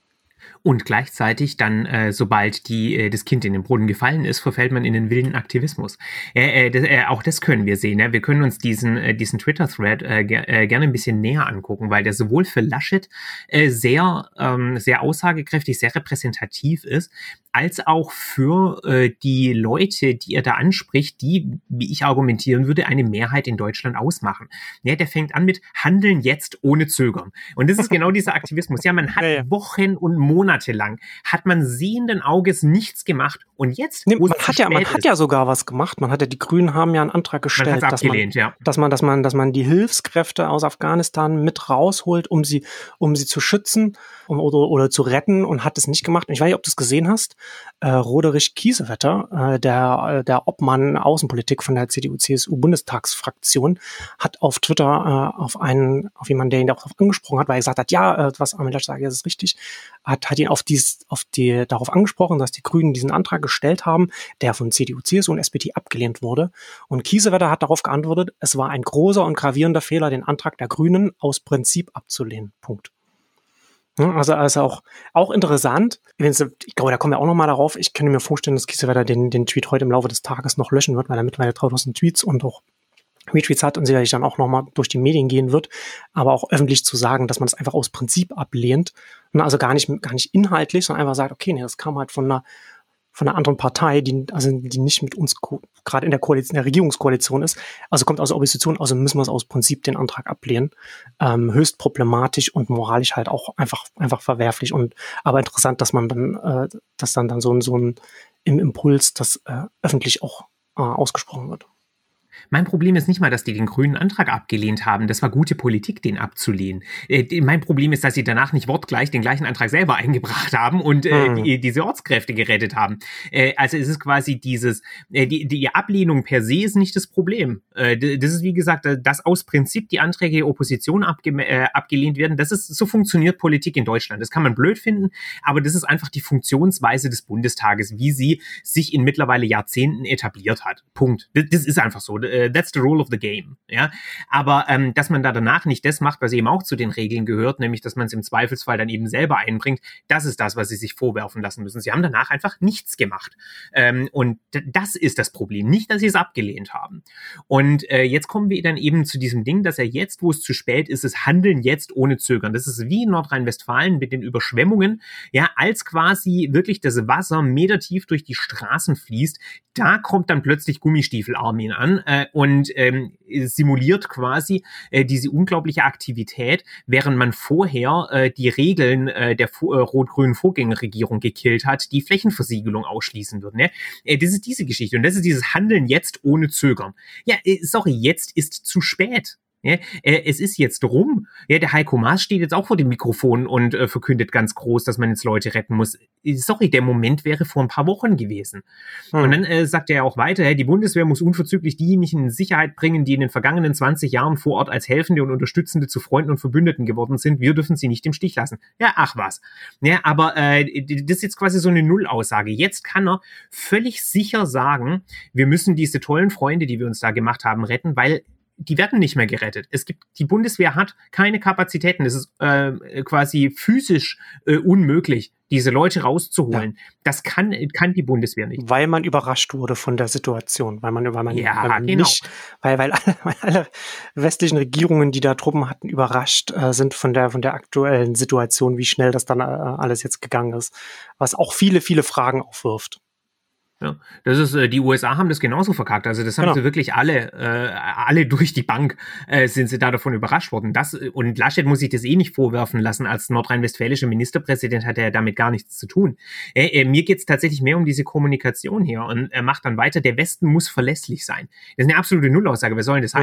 Und gleichzeitig dann, äh, sobald die, äh, das Kind in den Brunnen gefallen ist, verfällt man in den wilden Aktivismus. Äh, äh, das, äh, auch das können wir sehen. Ja? Wir können uns diesen, äh, diesen Twitter-Thread äh, ger äh, gerne ein bisschen näher angucken, weil der sowohl für Laschet äh, sehr, ähm, sehr aussagekräftig, sehr repräsentativ ist, als auch für äh, die Leute, die er da anspricht, die, wie ich argumentieren würde, eine Mehrheit in Deutschland ausmachen. Ja, der fängt an mit Handeln jetzt ohne Zögern. Und das ist genau dieser Aktivismus. Ja, man hat ja, ja. Wochen und Monate lang, hat man sehenden Auges nichts gemacht. Und jetzt, nee, man hat ja, man hat ja sogar was gemacht. Man hat ja, die Grünen haben ja einen Antrag gestellt, man dass, abgelehnt, man, ja. dass man, dass man, dass man die Hilfskräfte aus Afghanistan mit rausholt, um sie, um sie zu schützen um, oder, oder zu retten, und hat es nicht gemacht. Und ich weiß nicht, ob du es gesehen hast. Äh, Roderich Kiesewetter, äh, der, der Obmann Außenpolitik von der C D U-C S U-Bundestagsfraktion, hat auf Twitter äh, auf einen, auf jemanden, der ihn darauf angesprochen hat, weil er gesagt hat, ja, äh, was Armin Laschet sagt, das ist richtig, hat, hat ihn auf dies, auf die, darauf angesprochen, dass die Grünen diesen Antrag gestellt haben, der von C D U, C S U und S P D abgelehnt wurde. Und Kiesewetter hat darauf geantwortet, es war ein großer und gravierender Fehler, den Antrag der Grünen aus Prinzip abzulehnen. Punkt. Also, also auch, auch interessant. Ich glaube, da kommen wir auch nochmal darauf. Ich könnte mir vorstellen, dass Kiesewetter den, den Tweet heute im Laufe des Tages noch löschen wird, weil er mittlerweile dreitausend Tweets und auch Retweets hat und sicherlich dann auch nochmal durch die Medien gehen wird. Aber auch öffentlich zu sagen, dass man es einfach aus Prinzip ablehnt. Also gar nicht, gar nicht inhaltlich, sondern einfach sagt, okay, nee, das kam halt von einer, von einer anderen Partei, die, also die nicht mit uns gerade in der Koalition, in der Regierungskoalition ist, also kommt aus der Opposition, also müssen wir es aus Prinzip den Antrag ablehnen. Ähm, höchst problematisch und moralisch halt auch einfach, einfach verwerflich. Und aber interessant, dass man dann, äh, dass dann, dann so ein, so ein im Impuls, das äh, öffentlich auch äh, ausgesprochen wird. Mein Problem ist nicht mal, dass die den grünen Antrag abgelehnt haben. Das war gute Politik, den abzulehnen. Äh, mein Problem ist, dass sie danach nicht wortgleich den gleichen Antrag selber eingebracht haben und äh, mhm. die, diese Ortskräfte gerettet haben. Äh, also es ist quasi dieses, äh, die, die Ablehnung per se ist nicht das Problem. Äh, das ist, wie gesagt, dass aus Prinzip die Anträge der Opposition abge äh, abgelehnt werden. Das ist, so funktioniert Politik in Deutschland. Das kann man blöd finden, aber das ist einfach die Funktionsweise des Bundestages, wie sie sich in mittlerweile Jahrzehnten etabliert hat. Punkt. Das, das ist einfach so. That's the rule of the game. Ja, aber ähm, dass man da danach nicht das macht, was eben auch zu den Regeln gehört, nämlich dass man es im Zweifelsfall dann eben selber einbringt, das ist das, was sie sich vorwerfen lassen müssen. Sie haben danach einfach nichts gemacht. Ähm, und das ist das Problem. Nicht, dass sie es abgelehnt haben. Und äh, jetzt kommen wir dann eben zu diesem Ding, dass er jetzt, wo es zu spät ist, es handeln jetzt ohne Zögern. Das ist wie in Nordrhein-Westfalen mit den Überschwemmungen, ja, als quasi wirklich das Wasser metertief durch die Straßen fließt, da kommt dann plötzlich Gummistiefel-Armin an äh, und ähm, simuliert quasi äh, diese unglaubliche Aktivität, während man vorher äh, die Regeln äh, der äh, rot-grünen Vorgängerregierung gekillt hat, die Flächenversiegelung ausschließen würden. Ne? Äh, das ist diese Geschichte und das ist dieses Handeln jetzt ohne Zögern. Ja, äh, sorry, jetzt ist zu spät. Ja, äh, es ist jetzt rum. Ja, der Heiko Maas steht jetzt auch vor dem Mikrofon und äh, verkündet ganz groß, dass man jetzt Leute retten muss. Sorry, der Moment wäre vor ein paar Wochen gewesen. Hm. Und dann äh, sagt er auch weiter, ja, die Bundeswehr muss unverzüglich diejenigen in Sicherheit bringen, die in den vergangenen zwanzig Jahren vor Ort als Helfende und Unterstützende zu Freunden und Verbündeten geworden sind. Wir dürfen sie nicht im Stich lassen. Ja, ach was. Ja, aber äh, das ist jetzt quasi so eine Nullaussage. Jetzt kann er völlig sicher sagen, wir müssen diese tollen Freunde, die wir uns da gemacht haben, retten, weil die werden nicht mehr gerettet. Es gibt, die Bundeswehr hat keine Kapazitäten. Es ist äh, quasi physisch äh, unmöglich, diese Leute rauszuholen. Ja. Das kann, kann die Bundeswehr nicht. Weil man überrascht wurde von der Situation. Weil man, weil man, ja, weil man genau. nicht, weil, weil alle, weil alle westlichen Regierungen, die da Truppen hatten, überrascht äh, sind von der, von der aktuellen Situation, wie schnell das dann äh, alles jetzt gegangen ist. Was auch viele, viele Fragen aufwirft. Ja, das ist, äh, die U S A haben das genauso verkackt. Also das haben genau. sie wirklich alle, äh, alle durch die Bank äh, sind sie da davon überrascht worden. Das, und Laschet muss sich das eh nicht vorwerfen lassen. Als nordrhein-westfälischer Ministerpräsident hat er damit gar nichts zu tun. Äh, äh, mir geht's tatsächlich mehr um diese Kommunikation hier. Und er macht dann weiter, der Westen muss verlässlich sein. Das ist eine absolute Nullaussage. Was soll denn das hm. heißen?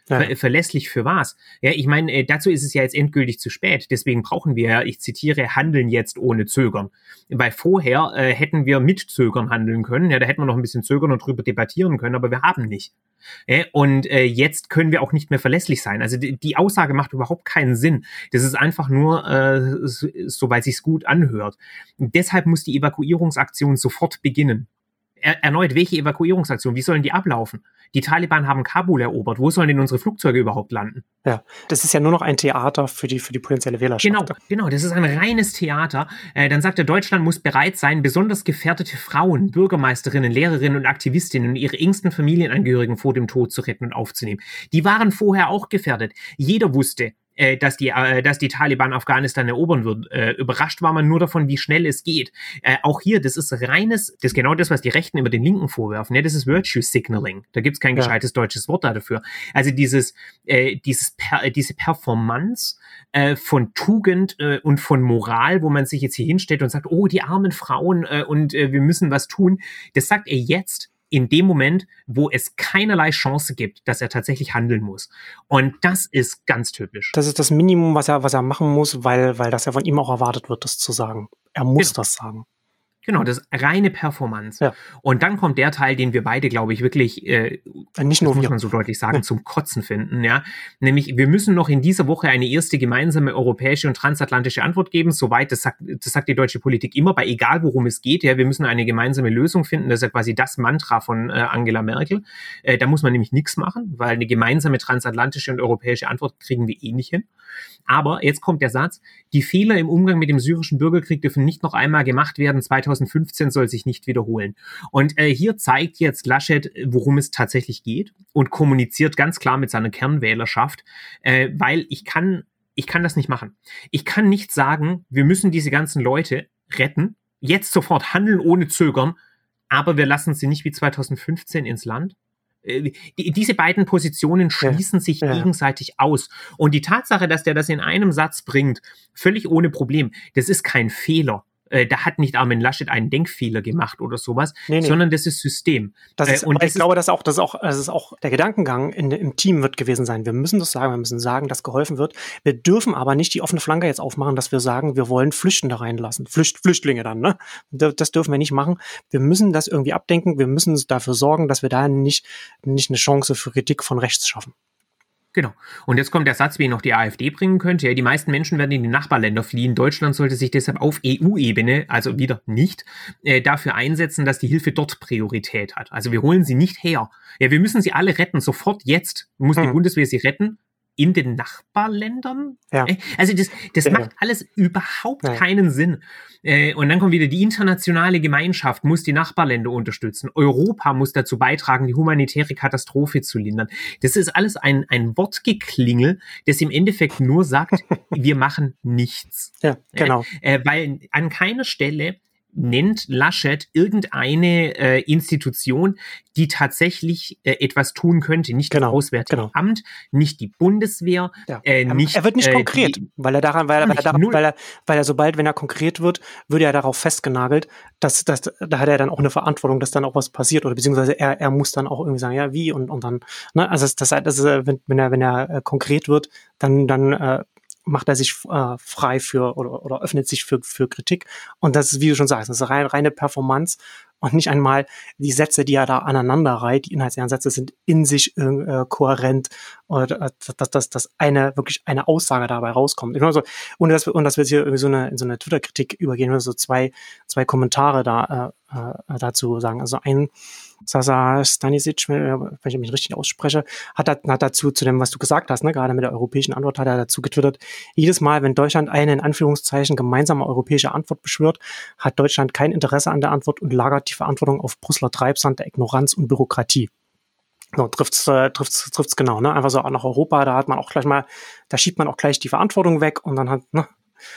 Ja. Ver verlässlich für was? Ja, ich meine, äh, dazu ist es ja jetzt endgültig zu spät. Deswegen brauchen wir ja, ich zitiere, handeln jetzt ohne Zögern. Weil vorher äh, hätten wir mit Zögern handeln können. Ja, da hätten wir noch ein bisschen zögern und drüber debattieren können, aber wir haben nicht. Ja, und äh, jetzt können wir auch nicht mehr verlässlich sein. Also die, die Aussage macht überhaupt keinen Sinn. Das ist einfach nur, äh, so, so weil sich's gut anhört. Und deshalb muss die Evakuierungsaktion sofort beginnen. Er, erneut, welche Evakuierungsaktion? Wie sollen die ablaufen? Die Taliban haben Kabul erobert. Wo sollen denn unsere Flugzeuge überhaupt landen? Ja, das ist ja nur noch ein Theater für die, für die potenzielle Wählerschaft. Genau, genau, das ist ein reines Theater. Äh, dann sagt er, Deutschland muss bereit sein, besonders gefährdete Frauen, Bürgermeisterinnen, Lehrerinnen und Aktivistinnen und ihre engsten Familienangehörigen vor dem Tod zu retten und aufzunehmen. Die waren vorher auch gefährdet. Jeder wusste, äh, dass die, äh, dass die Taliban Afghanistan erobern würden. Äh, überrascht war man nur davon, wie schnell es geht. Äh, auch hier, das ist reines, das ist genau das, was die Rechten immer den Linken vorwerfen. Ja, das ist Virtue Signaling. Da gibt's kein Ja. gescheites deutsches Wort dafür. Also dieses, äh, dieses per, äh, diese Performance äh, von Tugend äh, und von Moral, wo man sich jetzt hier hinstellt und sagt, oh, die armen Frauen äh, und äh, wir müssen was tun. Das sagt er jetzt, in dem Moment, wo es keinerlei Chance gibt, dass er tatsächlich handeln muss. Und das ist ganz typisch. Das ist das Minimum, was er, was er machen muss, weil, weil das ja von ihm auch erwartet wird, das zu sagen. Er muss Genau. das sagen. Genau, das ist reine Performance. Ja. Und dann kommt der Teil, den wir beide, glaube ich, wirklich, äh, Nicht das nur muss wir. man so deutlich sagen, Ja. zum Kotzen finden. Ja, nämlich wir müssen noch in dieser Woche eine erste gemeinsame europäische und transatlantische Antwort geben. Soweit, das sagt, das sagt die deutsche Politik immer, bei egal worum es geht. Ja, wir müssen eine gemeinsame Lösung finden. Das ist ja quasi das Mantra von äh, Angela Merkel. Äh, da muss man nämlich nichts machen, weil eine gemeinsame transatlantische und europäische Antwort kriegen wir eh nicht hin. Aber jetzt kommt der Satz, die Fehler im Umgang mit dem syrischen Bürgerkrieg dürfen nicht noch einmal gemacht werden. zweitausendfünfzehn soll sich nicht wiederholen. Und äh, hier zeigt jetzt Laschet, worum es tatsächlich geht und kommuniziert ganz klar mit seiner Kernwählerschaft, äh, weil ich kann, ich kann das nicht machen. Ich kann nicht sagen, wir müssen diese ganzen Leute retten, jetzt sofort handeln ohne Zögern, aber wir lassen sie nicht wie zweitausendfünfzehn ins Land. Die, diese beiden Positionen schließen ja, sich ja. gegenseitig aus. Und die Tatsache, dass der das in einem Satz bringt, völlig ohne Problem, das ist kein Fehler. Äh, da hat nicht Armin Laschet einen Denkfehler gemacht oder sowas, nee, nee. sondern das ist System. Das ist, äh, und ich das glaube, dass auch, das auch, das ist auch der Gedankengang in, im Team wird gewesen sein. Wir müssen das sagen, wir müssen sagen, dass geholfen wird. Wir dürfen aber nicht die offene Flanke jetzt aufmachen, dass wir sagen, wir wollen Flüchtende reinlassen. Flücht, Flüchtlinge dann, ne? Das dürfen wir nicht machen. Wir müssen das irgendwie abdenken. Wir müssen dafür sorgen, dass wir da nicht, nicht eine Chance für Kritik von rechts schaffen. Genau. Und jetzt kommt der Satz, wie ihn noch die AfD bringen könnte. Ja, die meisten Menschen werden in die Nachbarländer fliehen. Deutschland sollte sich deshalb auf E U-Ebene, also wieder nicht, äh, dafür einsetzen, dass die Hilfe dort Priorität hat. Also wir holen sie nicht her. Ja, wir müssen sie alle retten. Sofort jetzt muss hm. die Bundeswehr sie retten. In den Nachbarländern? Ja. Also das, das ja. macht alles überhaupt ja. keinen Sinn. Und dann kommt wieder, die internationale Gemeinschaft muss die Nachbarländer unterstützen. Europa muss dazu beitragen, die humanitäre Katastrophe zu lindern. Das ist alles ein, ein Wortgeklingel, das im Endeffekt nur sagt, wir machen nichts. Ja, genau. Äh, weil an keiner Stelle nennt Laschet irgendeine äh, Institution, die tatsächlich äh, etwas tun könnte. Nicht genau, das Auswärtige genau. Amt, nicht die Bundeswehr, ja. äh, nicht... Er wird nicht äh, konkret, die, weil er daran, weil er, weil, er daran weil, er, weil er sobald, wenn er konkret wird, würde er darauf festgenagelt, dass, dass da hat er dann auch eine Verantwortung, dass dann auch was passiert oder beziehungsweise er, er muss dann auch irgendwie sagen, ja, wie und, und dann, ne, also das, das, das wenn, wenn er, wenn er äh, konkret wird, dann, dann äh, macht er sich äh, frei für oder, oder öffnet sich für, für Kritik. Und das ist, wie du schon sagst, das ist rein, reine Performance und nicht einmal die Sätze, die er da aneinander reiht. Die inhaltsleeren Sätze sind in sich äh, kohärent oder äh, dass, dass, dass eine wirklich eine Aussage dabei rauskommt. Ich meine, so, ohne dass wir, und dass wir jetzt hier irgendwie so eine, in so eine Twitter-Kritik übergehen, nur so zwei, zwei Kommentare da äh, äh, dazu sagen. Also ein Sasa Stanisic, wenn ich mich richtig ausspreche, hat, hat dazu, zu dem, was du gesagt hast, ne, gerade mit der europäischen Antwort, hat er dazu getwittert, jedes Mal, wenn Deutschland eine in Anführungszeichen gemeinsame europäische Antwort beschwört, hat Deutschland kein Interesse an der Antwort und lagert die Verantwortung auf Brüsseler Treibsand der Ignoranz und Bürokratie. So, trifft's, äh, trifft's, trifft's genau, ne, einfach so nach Europa, da hat man auch gleich mal, da schiebt man auch gleich die Verantwortung weg und dann hat, ne,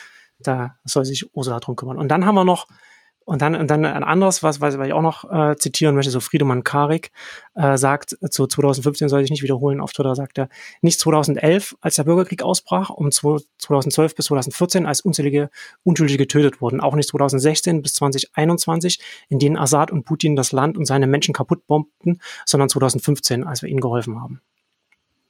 da soll sich Ursula drum kümmern. Und dann haben wir noch Und dann, und dann ein anderes, was, was ich auch noch äh, zitieren möchte, so Friedemann Karik äh, sagt, zu zweitausendfünfzehn soll ich nicht wiederholen, auf Twitter sagt er, nicht zweitausendelf, als der Bürgerkrieg ausbrach, um zweitausendzwölf bis zweitausendvierzehn, als unzählige Unschuldige getötet wurden, auch nicht zweitausendsechzehn bis zweitausendeinundzwanzig, in denen Assad und Putin das Land und seine Menschen kaputt bombten, sondern zweitausendfünfzehn, als wir ihnen geholfen haben.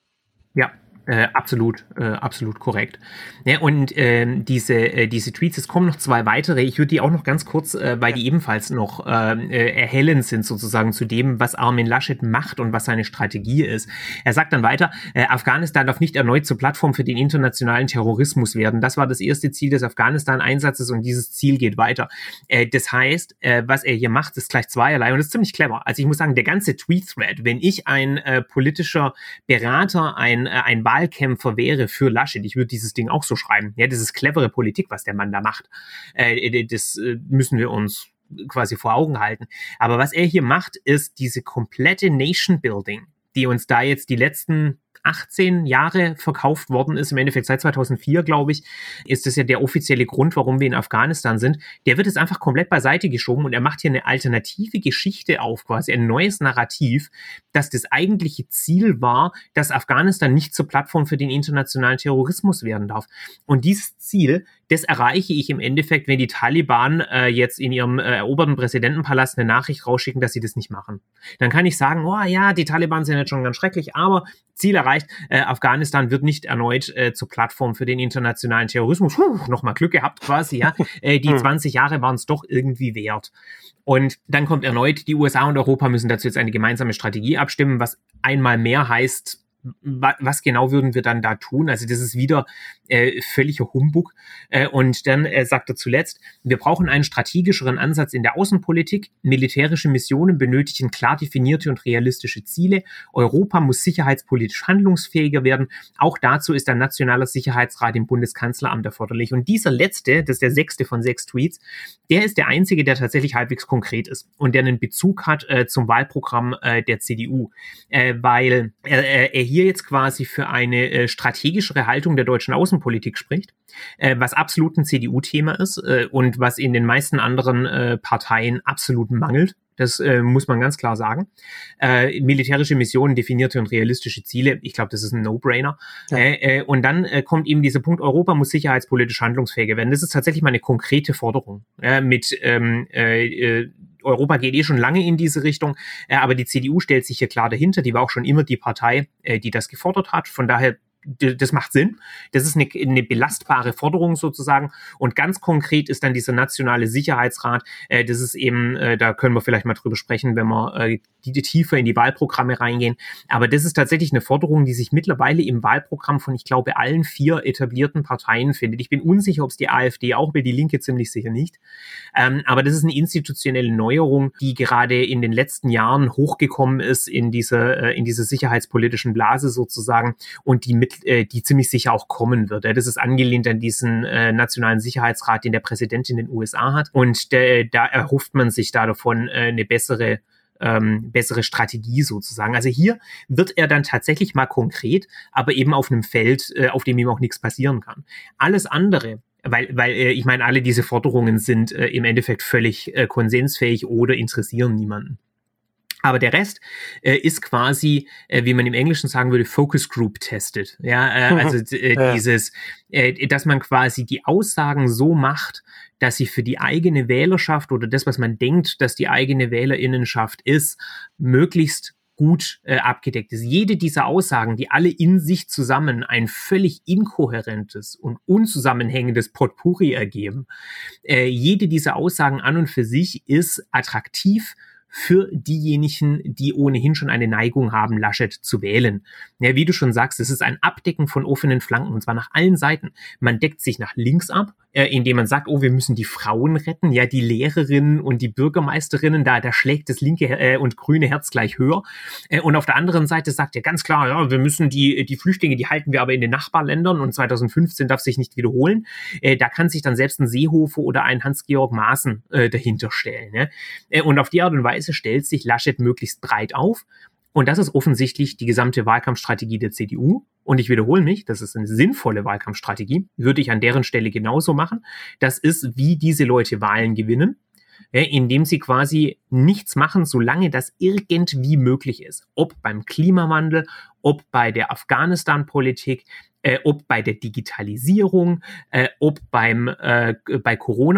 Ja. Äh, absolut, äh, absolut korrekt. Ja, und ähm, diese, äh, diese Tweets, es kommen noch zwei weitere, ich würde die auch noch ganz kurz, äh, weil die ebenfalls noch äh, erhellend sind sozusagen zu dem, was Armin Laschet macht und was seine Strategie ist. Er sagt dann weiter, äh, Afghanistan darf nicht erneut zur Plattform für den internationalen Terrorismus werden. Das war das erste Ziel des Afghanistan-Einsatzes und dieses Ziel geht weiter. Äh, das heißt, äh, was er hier macht, ist gleich zweierlei und das ist ziemlich clever. Also ich muss sagen, der ganze Tweet-Thread, wenn ich ein äh, politischer Berater, ein, äh, ein Wahlkämpfer wäre für Laschet, ich würde dieses Ding auch so schreiben. Ja, das ist clevere Politik, was der Mann da macht. Äh, das äh, müssen wir uns quasi vor Augen halten. Aber was er hier macht, ist diese komplette Nation Building, die uns da jetzt die letzten achtzehn Jahre verkauft worden ist, im Endeffekt seit zweitausendvier, glaube ich, ist das ja der offizielle Grund, warum wir in Afghanistan sind. Der wird jetzt einfach komplett beiseite geschoben und er macht hier eine alternative Geschichte auf, quasi ein neues Narrativ, dass das eigentliche Ziel war, dass Afghanistan nicht zur Plattform für den internationalen Terrorismus werden darf. Und dieses Ziel, das erreiche ich im Endeffekt, wenn die Taliban äh, jetzt in ihrem äh, eroberten Präsidentenpalast eine Nachricht rausschicken, dass sie das nicht machen. Dann kann ich sagen, oh ja, die Taliban sind jetzt schon ganz schrecklich, aber Ziel erreicht, äh, Afghanistan wird nicht erneut äh, zur Plattform für den internationalen Terrorismus. Puh, nochmal Glück gehabt quasi, ja. Äh, die zwanzig Jahre waren es doch irgendwie wert. Und dann kommt erneut, die U S A und Europa müssen dazu jetzt eine gemeinsame Strategie abstimmen, was einmal mehr heißt, was genau würden wir dann da tun? Also das ist wieder äh, völliger Humbug. Äh, und dann äh, sagt er zuletzt, wir brauchen einen strategischeren Ansatz in der Außenpolitik. Militärische Missionen benötigen klar definierte und realistische Ziele. Europa muss sicherheitspolitisch handlungsfähiger werden. Auch dazu ist ein nationaler Sicherheitsrat im Bundeskanzleramt erforderlich. Und dieser letzte, das ist der sechste von sechs Tweets, der ist der einzige, der tatsächlich halbwegs konkret ist und der einen Bezug hat äh, zum Wahlprogramm äh, der C D U. Äh, weil äh, er hier jetzt quasi für eine äh, strategischere Haltung der deutschen Außenpolitik spricht, äh, was absolut ein C D U-Thema ist äh, und was in den meisten anderen äh, Parteien absolut mangelt. Das äh, muss man ganz klar sagen. Äh, militärische Missionen, definierte und realistische Ziele, ich glaube, das ist ein No-Brainer. Ja. Äh, äh, und dann äh, kommt eben dieser Punkt, Europa muss sicherheitspolitisch handlungsfähiger werden. Das ist tatsächlich mal eine konkrete Forderung. Äh, mit ähm, äh, Europa geht eh schon lange in diese Richtung, äh, aber die C D U stellt sich hier klar dahinter. Die war auch schon immer die Partei, äh, die das gefordert hat. Von daher, das macht Sinn. Das ist eine, eine belastbare Forderung sozusagen. Und ganz konkret ist dann dieser nationale Sicherheitsrat. Äh, das ist eben, äh, da können wir vielleicht mal drüber sprechen, wenn wir äh, die, die tiefer in die Wahlprogramme reingehen. Aber das ist tatsächlich eine Forderung, die sich mittlerweile im Wahlprogramm von, ich glaube, allen vier etablierten Parteien findet. Ich bin unsicher, ob es die AfD auch will, die Linke ziemlich sicher nicht. Ähm, aber das ist eine institutionelle Neuerung, die gerade in den letzten Jahren hochgekommen ist in dieser, äh, in dieser sicherheitspolitischen Blase sozusagen und die mit die ziemlich sicher auch kommen wird. Das ist angelehnt an diesen äh, nationalen Sicherheitsrat, den der Präsident in den U S A hat. Und der, da erhofft man sich da davon äh, eine bessere ähm, bessere Strategie sozusagen. Also hier wird er dann tatsächlich mal konkret, aber eben auf einem Feld, äh, auf dem ihm auch nichts passieren kann. Alles andere, weil, weil äh, ich meine, alle diese Forderungen sind äh, im Endeffekt völlig äh, konsensfähig oder interessieren niemanden. Aber der Rest äh, ist quasi, äh, wie man im Englischen sagen würde, Focus Group tested. Ja, äh, also äh, ja. dieses, äh, dass man quasi die Aussagen so macht, dass sie für die eigene Wählerschaft oder das, was man denkt, dass die eigene Wählerinnenschaft ist, möglichst gut äh, abgedeckt ist. Jede dieser Aussagen, die alle in sich zusammen ein völlig inkohärentes und unzusammenhängendes Potpourri ergeben, äh, jede dieser Aussagen an und für sich ist attraktiv für diejenigen, die ohnehin schon eine Neigung haben, Laschet zu wählen. Ja, wie du schon sagst, es ist ein Abdecken von offenen Flanken, und zwar nach allen Seiten. Man deckt sich nach links ab, äh, indem man sagt, oh, wir müssen die Frauen retten, ja, die Lehrerinnen und die Bürgermeisterinnen, da, da schlägt das linke äh, und grüne Herz gleich höher. Äh, und auf der anderen Seite sagt er ganz klar, ja, wir müssen die, die Flüchtlinge, die halten wir aber in den Nachbarländern und zweitausendfünfzehn darf sich nicht wiederholen. Äh, da kann sich dann selbst ein Seehofer oder ein Hans-Georg Maaßen äh, dahinter stellen. Ne? Äh, und auf die Art und Weise stellt sich Laschet möglichst breit auf. Und das ist offensichtlich die gesamte Wahlkampfstrategie der C D U. Und ich wiederhole mich, das ist eine sinnvolle Wahlkampfstrategie. Würde ich an deren Stelle genauso machen. Das ist, wie diese Leute Wahlen gewinnen, ja, indem sie quasi nichts machen, solange das irgendwie möglich ist. Ob beim Klimawandel, ob bei der Afghanistan-Politik, äh, ob bei der Digitalisierung, äh, ob beim äh, bei Corona,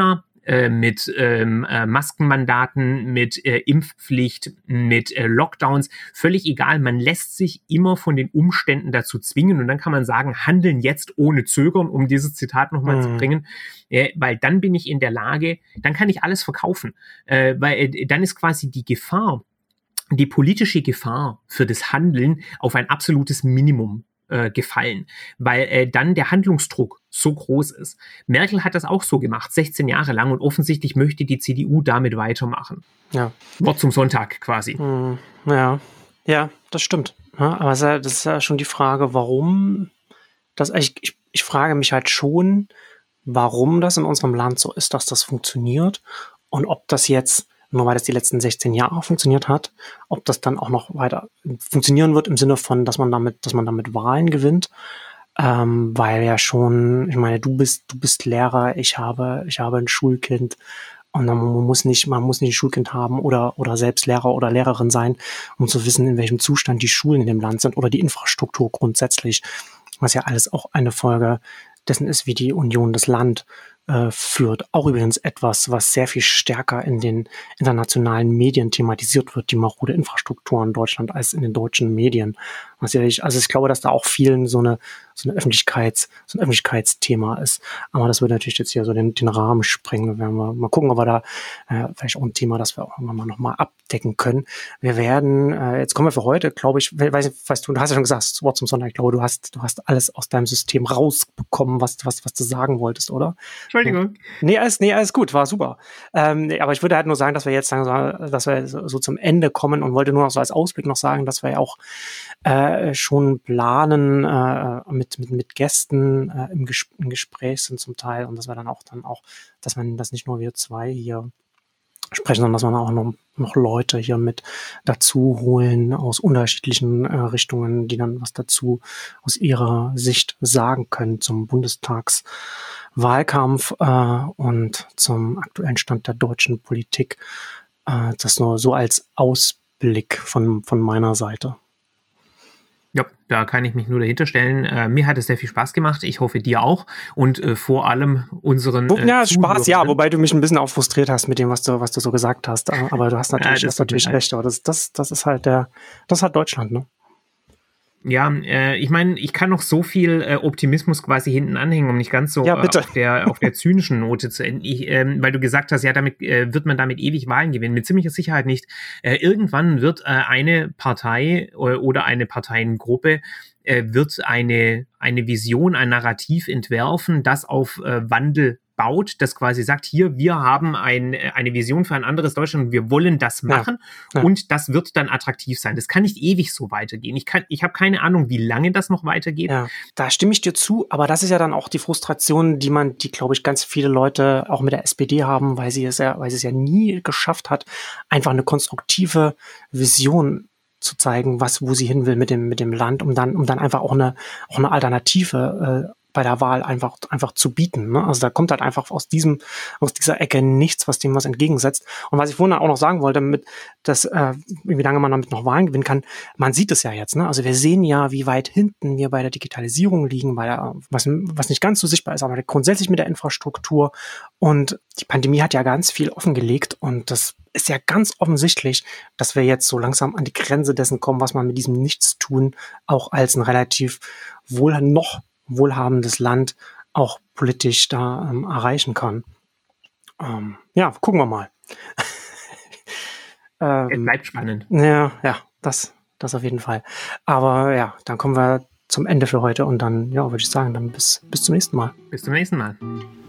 äh, mit ähm, äh, Maskenmandaten, mit äh, Impfpflicht, mit äh, Lockdowns, völlig egal. Man lässt sich immer von den Umständen dazu zwingen und dann kann man sagen, handeln jetzt ohne Zögern, um dieses Zitat nochmal mhm. zu bringen, äh, weil dann bin ich in der Lage, dann kann ich alles verkaufen, äh, weil äh, dann ist quasi die Gefahr, die politische Gefahr für das Handeln auf ein absolutes Minimum äh, gefallen, weil äh, dann der Handlungsdruck so groß ist. Merkel hat das auch so gemacht, sechzehn Jahre lang, und offensichtlich möchte die C D U damit weitermachen. Ja. Wort zum Sonntag quasi. Hm, ja, ja, das stimmt. Ja, aber das ist ja schon die Frage, warum das, ich, ich, ich frage mich halt schon, warum das in unserem Land so ist, dass das funktioniert und ob das jetzt, nur weil das die letzten sechzehn Jahre funktioniert hat, ob das dann auch noch weiter funktionieren wird im Sinne von, dass man damit, dass man damit Wahlen gewinnt, ähm, weil ja schon, ich meine, du bist, du bist Lehrer, ich habe, ich habe ein Schulkind und dann, man muss nicht, man muss nicht ein Schulkind haben oder, oder selbst Lehrer oder Lehrerin sein, um zu wissen, in welchem Zustand die Schulen in dem Land sind oder die Infrastruktur grundsätzlich, was ja alles auch eine Folge dessen ist, wie die Union das Land äh, führt. Auch übrigens etwas, was sehr viel stärker in den internationalen Medien thematisiert wird, die marode Infrastruktur in Deutschland, als in den deutschen Medien. Was ja ich, also ich glaube, dass da auch vielen so eine, so eine Öffentlichkeits, so ein Öffentlichkeitsthema ist. Aber das würde natürlich jetzt hier so den, den Rahmen sprengen. Werden wir mal gucken, ob wir da äh, vielleicht auch ein Thema, das wir auch irgendwann mal nochmal abdecken können. Wir werden, äh, jetzt kommen wir für heute, glaube ich, weiß nicht, weißt du, du hast ja schon gesagt, das Wort zum Sonntag, ich glaube, du hast, du hast alles aus deinem System rausbekommen, was, was, was du sagen wolltest, oder? Entschuldigung. Nee, alles, nee, alles gut, war super. Ähm, nee, aber ich würde halt nur sagen, dass wir jetzt sagen, dass wir so, so zum Ende kommen und wollte nur noch so als Ausblick noch sagen, dass wir ja auch äh, schon planen äh, mit, mit, mit Gästen äh, im, Ges- im Gespräch sind zum Teil und dass wir dann auch dann auch, dass man das nicht nur wir zwei hier sprechen, sondern dass man auch noch, noch Leute hier mit dazu holen aus unterschiedlichen äh, Richtungen, die dann was dazu aus ihrer Sicht sagen können zum Bundestagswahlkampf äh, und zum aktuellen Stand der deutschen Politik. Äh, das nur so als Ausblick von, von meiner Seite. Ja, da kann ich mich nur dahinter stellen. Äh, mir hat es sehr viel Spaß gemacht. Ich hoffe, dir auch. Und äh, vor allem unseren äh, Ja, Spaß, ja, wobei du mich ein bisschen auch frustriert hast mit dem, was du, was du so gesagt hast. Aber du hast natürlich, ja, hast natürlich recht. Aber das, das, das ist halt der, das ist halt Deutschland, ne? Ja, äh, ich meine, ich kann noch so viel äh, Optimismus quasi hinten anhängen, um nicht ganz so ja, äh, auf der auf der zynischen Note zu enden. Ich, ähm, weil du gesagt hast, ja, damit äh, wird man damit ewig Wahlen gewinnen. Mit ziemlicher Sicherheit nicht. Äh, irgendwann wird äh, eine Partei äh, oder eine Parteiengruppe äh, wird eine eine Vision, ein Narrativ entwerfen, das auf äh, Wandel baut, das quasi sagt, hier, wir haben ein, eine Vision für ein anderes Deutschland und wir wollen das machen, ja, ja. Und das wird dann attraktiv sein. Das kann nicht ewig so weitergehen. Ich kann, ich habe keine Ahnung, wie lange das noch weitergeht. Ja, da stimme ich dir zu, aber das ist ja dann auch die Frustration, die man, die, glaube ich, ganz viele Leute auch mit der S P D haben, weil sie es ja, weil sie es ja nie geschafft hat, einfach eine konstruktive Vision zu zeigen, was, wo sie hin will mit dem, mit dem Land, um dann, um dann einfach auch eine, auch eine Alternative äh, bei der Wahl einfach einfach zu bieten. Ne? Also da kommt halt einfach aus diesem aus dieser Ecke nichts, was dem was entgegensetzt. Und was ich vorhin auch noch sagen wollte, mit dass äh, wie lange man damit noch Wahlen gewinnen kann, man sieht es ja jetzt. Ne? Also wir sehen ja, wie weit hinten wir bei der Digitalisierung liegen, bei der, was was nicht ganz so sichtbar ist, aber grundsätzlich mit der Infrastruktur. Und die Pandemie hat ja ganz viel offengelegt und das ist ja ganz offensichtlich, dass wir jetzt so langsam an die Grenze dessen kommen, was man mit diesem Nichtstun auch als ein relativ wohl noch wohlhabendes Land auch politisch da ähm, erreichen kann. Ähm, ja, gucken wir mal. ähm, es bleibt spannend. Ja, ja, das, das auf jeden Fall. Aber ja, dann kommen wir zum Ende für heute und dann, ja, würde ich sagen, dann bis, bis zum nächsten Mal. Bis zum nächsten Mal.